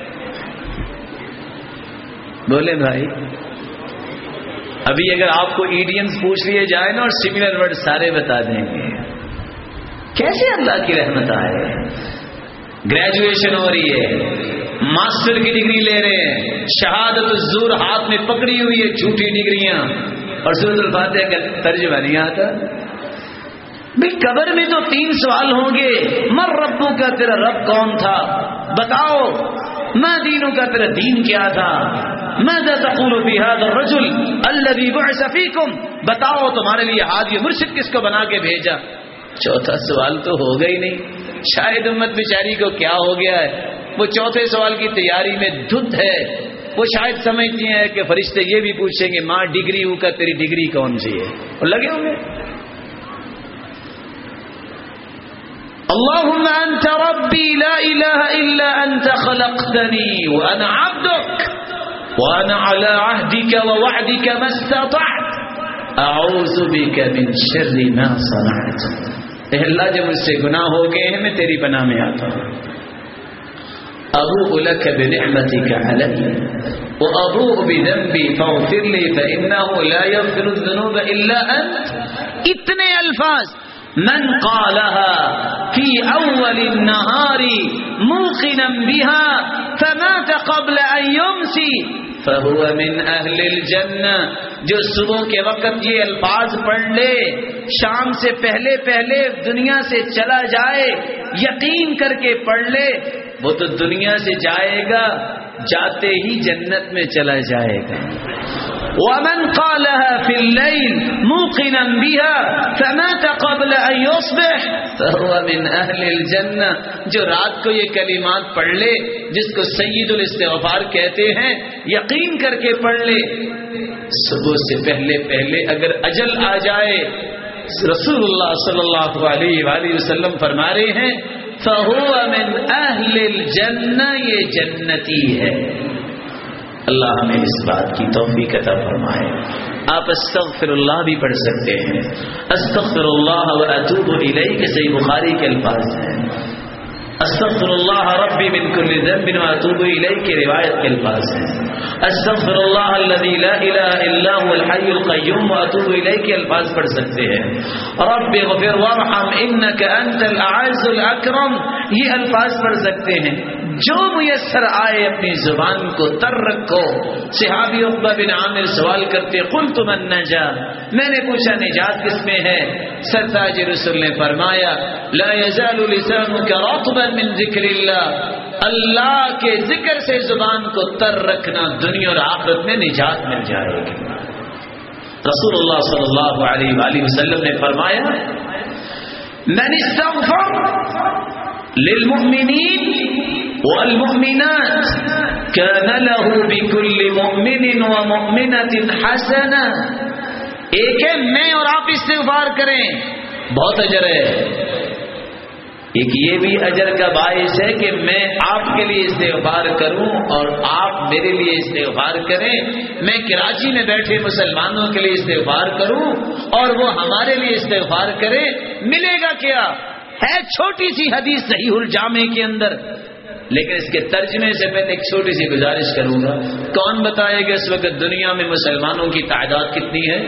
بولے بھائی. ابھی اگر آپ کو ایڈینس پوچھ لیے جائے نا اور سملر ورڈ سارے بتا دیں گے. کیسے اللہ کی رحمت آئے؟ گریجویشن ہو رہی ہے, ماسٹر کی ڈگری لے رہے ہیں، شہادت الزور ہاتھ میں پکڑی ہوئی ہے، جھوٹی ڈگریاں، اور سورۃ الفاتحہ کا ترجمہ نہیں آتا۔ بھئی قبر میں تو 3 سوال ہوں گے، من ربو کا، تیرا رب کون تھا، بتاؤ، ما دینو کا، تیرا دین کیا تھا، ماذا تقول فی ھذا الرجل الذی بعث فیکم، بتاؤ تمہارے لیے ہادی مرشد کس کو بنا کے بھیجا۔ چوتھا سوال تو ہوگا ہی نہیں۔ شاید امت بیچاری کو کیا ہو گیا ہے، وہ چوتھے سوال کی تیاری میں دھت ہے۔ وہ شاید سمجھتی ہیں کہ فرشتے یہ بھی پوچھیں گے ماں ڈگری ہوں کا، تیری ڈگری کون سی ہے، اور لگے ہوں گے اللہم انت ربی لا الہ الا انت خلقتنی وانا عبدک وانا علی عہدک ووعدک ما استطعت اعوذ بک من شر ما صنعت۔ اے اللہ جب مجھ سے گناہ ہو گئے ہیں میں تیری پناہ میں آتا ہوں۔ ابوء لک بنعمتک علی وابوء بذنبی فاغفر لی فانہ لا یغفر الذنوب الا انت۔ اتنے الفاظ من قالها في اول النهار موقنا بها فمات قبل ان يمسي فهو من اهل الجنہ، جو صبح کے وقت یہ الفاظ پڑھ لے، شام سے پہلے پہلے دنیا سے چلا جائے، یقین کر کے پڑھ لے، وہ تو دنیا سے جائے گا، جاتے ہی جنت میں چلا جائے گا۔ ومن قالها في الليل موقنا بها فمات قبل ان يصبح فهو من اهل الجنہ، جو رات کو یہ کلمات پڑھ لے، جس کو سید الاستغفار کہتے ہیں، یقین کر کے پڑھ لے، صبح سے پہلے پہلے اگر اجل آ جائے، رسول اللہ صلی اللہ علیہ وآلہ وسلم فرما رہے ہیں فهو من اہل الجنہ، یہ جنتی ہے۔ اللہ ہمیں اس بات کی توفیق عطا فرمائے۔ آپ استغفر اللہ بھی پڑھ سکتے ہیں، استغفر اللہ و اتوب الیہ کے صحیح بخاری کے الفاظ ہیں، استغفر اللہ ربی من کل ذنب و اتوب الیہ کی روایت کے الفاظ ہیں، استغفر اللہ الذی لا الہ الا هو الحی القیوم و اتوب الیہ کے الفاظ پڑھ سکتے ہیں، رب اغفر وارحم انک انت الاعز الاکرم، یہ الفاظ پڑھ سکتے ہیں۔ جو میسر آئے اپنی زبان کو تر رکھو۔ صحابی عقبہ بن عامر سوال کرتے قلت من نجا، میں نے پوچھا نجات کس میں ہے؟ سرتاج رسول نے فرمایا لا یزال لسانک رطبا من ذکر اللہ، اللہ کے ذکر سے زبان کو تر رکھنا، دنیا اور آخرت میں نجات مل جائے گی۔ رسول اللہ صلی اللہ علیہ وآلہ وسلم نے فرمایا من استغفر للمؤمنین والمؤمنات كان له بكل مؤمن ومؤمنة حسنة۔ ایک ہے میں اور آپ استغفار کریں، بہت اجر ہے۔ ایک یہ بھی اجر کا باعث ہے کہ میں آپ کے لیے استغفار کروں اور آپ میرے لیے استغفار کریں، میں کراچی میں بیٹھے مسلمانوں کے لیے استغفار کروں اور وہ ہمارے لیے استغفار کریں، ملے گا کیا؟ ہے چھوٹی سی حدیث صحیح الجامع کے اندر، لیکن اس کے ترجمے سے پہلے ایک چھوٹی سی گزارش کروں گا۔ کون بتائے گا اس وقت دنیا میں مسلمانوں کی تعداد کتنی ہے؟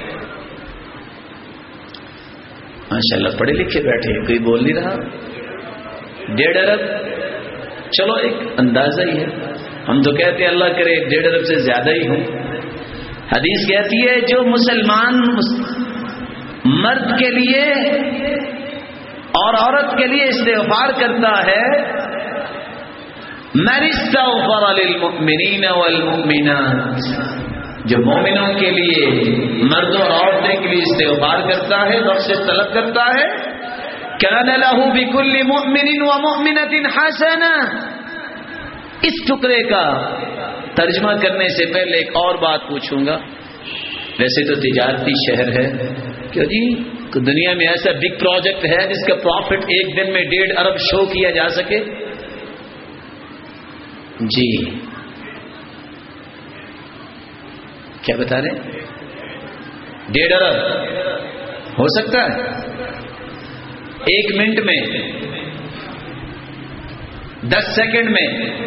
ماشاءاللہ پڑھے لکھے بیٹھے، کوئی بول نہیں رہا۔ 1.5 ارب، چلو ایک اندازہ ہی ہے، ہم تو کہتے ہیں اللہ کرے 1.5 ارب سے زیادہ ہی ہوں۔ حدیث کہتی ہے جو مسلمان مرد کے لیے اور عورت کے لیے استغفار کرتا ہے، من استغفر للمؤمنین والمؤمنات، جو مومنوں کے لیے مرد اور عورتیں کے لیے استغفار کرتا ہے، بخشش طلب کرتا ہے، کان له بكل مؤمن ومؤمنة حسنہ۔ اس ٹکڑے کا ترجمہ کرنے سے پہلے ایک اور بات پوچھوں گا۔ ویسے تو تجارتی شہر ہے، کیوں جی دنیا میں ایسا بگ پروجیکٹ ہے جس کا پروفٹ ایک دن میں 1.5 ارب شو کیا جا سکے؟ جی کیا بتا رہے ہیں؟ 1.5 ارب ہو سکتا ہے 1 منٹ میں، 10 سیکنڈ میں۔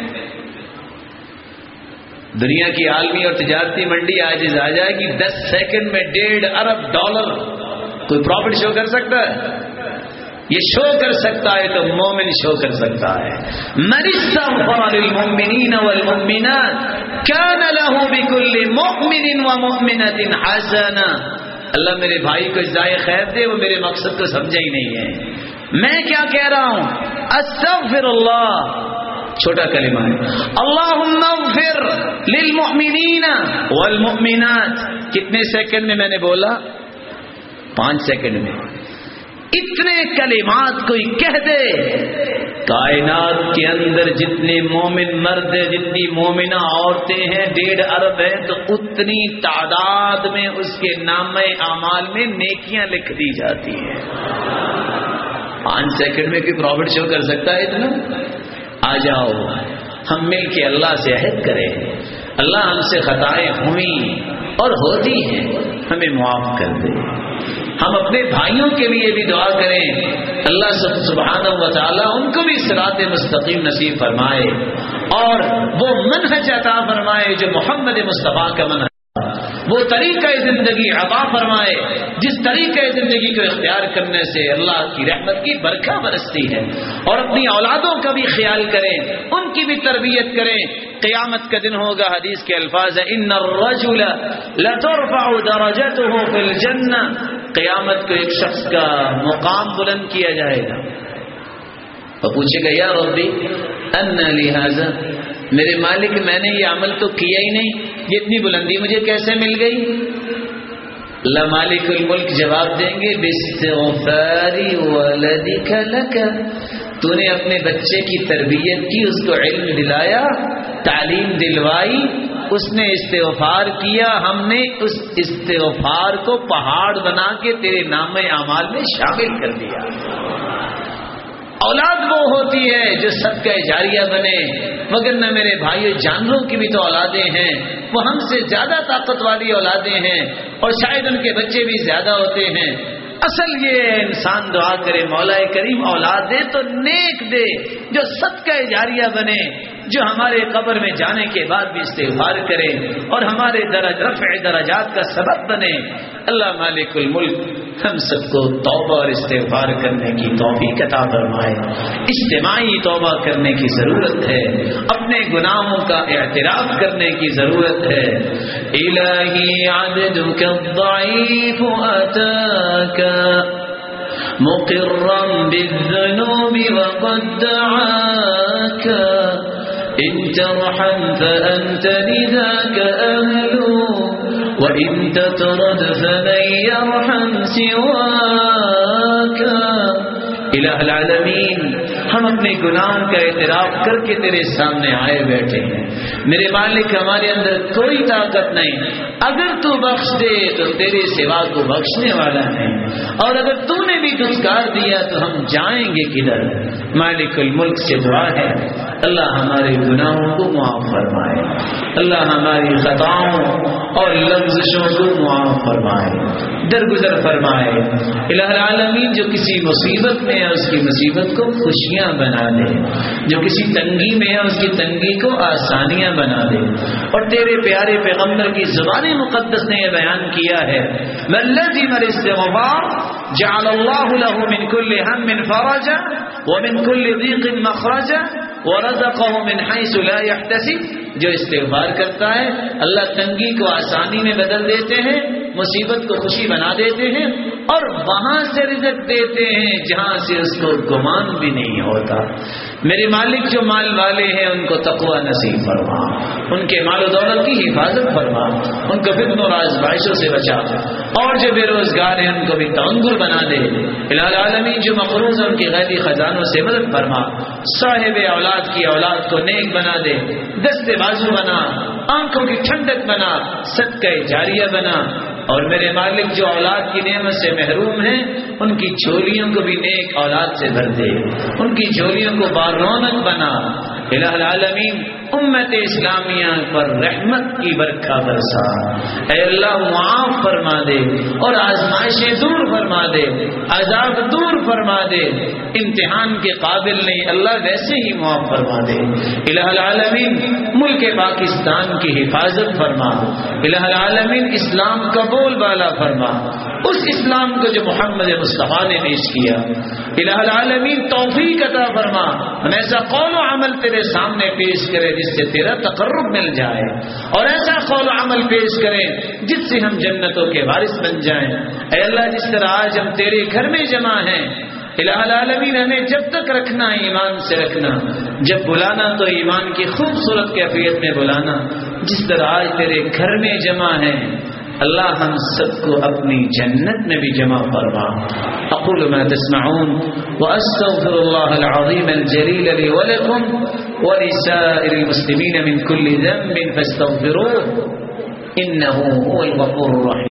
دنیا کی عالمی اور تجارتی منڈی آج آ جائے گی 10 سیکنڈ میں 1.5 ارب ڈالر کوئی پروفٹ شو کر سکتا ہے؟ یہ شو کر سکتا ہے تو مومن شو کر سکتا ہے. من استغفر للمؤمنین والمؤمنات کان له بكل مؤمن ومؤمنة حسنہ. اللہ میرے بھائی کو جزائے خیر دے، وہ میرے مقصد کو سمجھا ہی نہیں ہے. میں کیا کہہ رہا ہوں؟ استغفر اللہ چھوٹا کلمہ ہے. اللہم اغفر للمؤمنین والمؤمنات. کتنے سیکنڈ میں نے بولا؟ 5 سیکنڈ میں. اتنے کلمات کوئی کہہ دے، کائنات کے اندر جتنے مومن مرد ہیں، جتنی مومنہ عورتیں ہیں 1.5 ارب ہیں، تو اتنی تعداد میں اس کے نامہ اعمال میں نیکیاں لکھ دی جاتی ہیں. 5 سیکنڈ میں کوئی پروفٹ شو کر سکتا ہے اتنا؟ آ جاؤ ہم مل کے اللہ سے عہد کریں. اللہ ہم سے خطائیں ہوئی اور ہوتی ہیں، ہمیں معاف کر دے. ہم اپنے بھائیوں کے لیے بھی دعا کریں، اللہ سبحانہ و تعالی ان کو بھی صراط مستقیم نصیب فرمائے اور وہ منہج عطا فرمائے جو محمد مصطفیٰ کا منہج، وہ طریقہ زندگی عطا فرمائے جس طریقہ زندگی کو اختیار کرنے سے اللہ کی رحمت کی برکھا برستی ہے. اور اپنی اولادوں کا بھی خیال کریں، ان کی بھی تربیت کریں. قیامت کا دن ہوگا، حدیث کے الفاظ ہیں ان الرجل لترفع درجته في الجنہ. قیامت کو ایک شخص کا مقام بلند کیا جائے گا اور پوچھے گا یا ربی ان لہذا، میرے مالک میں نے یہ عمل تو کیا ہی نہیں، یہ اتنی بلندی مجھے کیسے مل گئی؟ اللہ مالک الملک جواب دیں گے باستغفار ولدک لک. تو نے اپنے بچے کی تربیت کی، اس کو علم دلایا، تعلیم دلوائی، اس نے استغفار کیا، ہم نے اس استغفار کو پہاڑ بنا کے تیرے نامہ اعمال میں شامل کر دیا. اولاد وہ ہوتی ہے جو صدقہ جاریہ بنے، مگر نہ میرے بھائیو جانوروں کی بھی تو اولادیں ہیں، وہ ہم سے زیادہ طاقت والی اولادیں ہیں اور شاید ان کے بچے بھی زیادہ ہوتے ہیں. اصل یہ انسان دعا کرے مولا کریم اولاد دے تو نیک دے جو صدقہ جاریہ بنے، جو ہمارے قبر میں جانے کے بعد بھی استغفار کرے اور ہمارے رفع درجات کا سبب بنے. اللہ مالک الملک ہم سب کو توبہ اور استغفار کرنے کی توفیق عطا فرمائے. اجتماعی توبہ کرنے کی ضرورت ہے، اپنے گناہوں کا اعتراف کرنے کی ضرورت ہے. الہی عبدک الضعیف اتاک مقرا بالذنوب وقد دعاک ان ترحم فأنت لذاك أهل وإن تطرد فمن يرحم سواك. الہ العالمین ہم اپنے گناہوں کا اعتراف کر کے تیرے سامنے آئے بیٹھے ہیں. میرے مالک ہمارے اندر کوئی طاقت نہیں، اگر تو بخش دے تو تیرے سوا کو بخشنے والا ہے، اور اگر تو نے بھی دھتکار دیا تو ہم جائیں گے کدھر. مالک الملک سے دعا ہے اللہ ہمارے گناہوں کو معاف فرمائے، اللہ ہماری خطاؤں اور لغزشوں کو معاف فرمائے، درگزر فرمائے. الہ العالمین جو کسی مصیبت میں ہے اس کی مصیبت کو خوشیاں بنا دے، جو کسی تنگی میں ہے اس کی تنگی کو آسانیاں بنا دے. اور تیرے پیارے پیغمبر کی زبان مقدس نے یہ بیان کیا ہے والذی من استغفار جعل اللہ له من كل هم فرجا ومن كل ضيق مخرجا ورزقه من حيث لا يحتسب. جو استغفار کرتا ہے اللہ تنگی کو آسانی میں بدل دیتے ہیں، مصیبت کو خوشی بنا دیتے ہیں اور وہاں سے رزق دیتے ہیں جہاں سے اس کو گمان بھی نہیں ہوتا. میرے مالک جو مال والے ہیں ان کو تقوی نصیب فرما، ان کے مال و دولت کی حفاظت فرما، ان کو فتن اور آزمائشوں سے بچا، اور جو بے روزگار ہیں ان کو بھی تنگور بنا دے. الہ العالمین جو مقروض ہیں ان کی غیبی خزانوں سے مدد فرما. صاحب اولاد کی اولاد کو نیک بنا دے، دست بازو بنا، آنکھوں کی ٹھنڈک بنا، صدقہ جاریہ بنا. اور میرے مالک جو اولاد کی نعمت سے محروم ہیں ان کی جھولیوں کو بھی نیک اولاد سے بھر دے، ان کی جھولیوں کو بارونق بنا. الہ العالمین امت اسلامیہ پر رحمت کی برکھا برسا، اے اللہ معاف فرما دے اور آزمائشیں دور فرما دے، عذاب دور فرما دے، امتحان کے قابل نہیں اللہ ویسے ہی معاف فرما دے۔ الہ العالمین ملک پاکستان کی حفاظت فرما، الہ العالمین اسلام کا بول بالا فرما، اس اسلام کو جو محمد مصطفیٰ نے پیش کیا، الہ العالمین توفیق عطا فرما، ہم ایسا قول و عمل تیرے سامنے پیش کرے جس سے تیرا تقرب مل جائے، اور ایسا قول و عمل پیش کریں جس سے ہم جنتوں کے وارث بن جائیں۔ اے اللہ جس طرح آج ہم تیرے گھر میں جمع ہیں، الہ العالمین ہمیں جب تک رکھنا ایمان سے رکھنا، جب بلانا تو ایمان کی خوبصورت کیفیت میں بلانا، جس طرح آج تیرے گھر میں جمع ہیں اللہ ہم سب کو اپنی جنت میں بھی جمع فرما۔ اقول ما تسمعون واستغفر الله العظيم الجليل لي ولكم ولسائر المسلمين من كل ذنب فاستغفروه انه هو الغفور الرحيم۔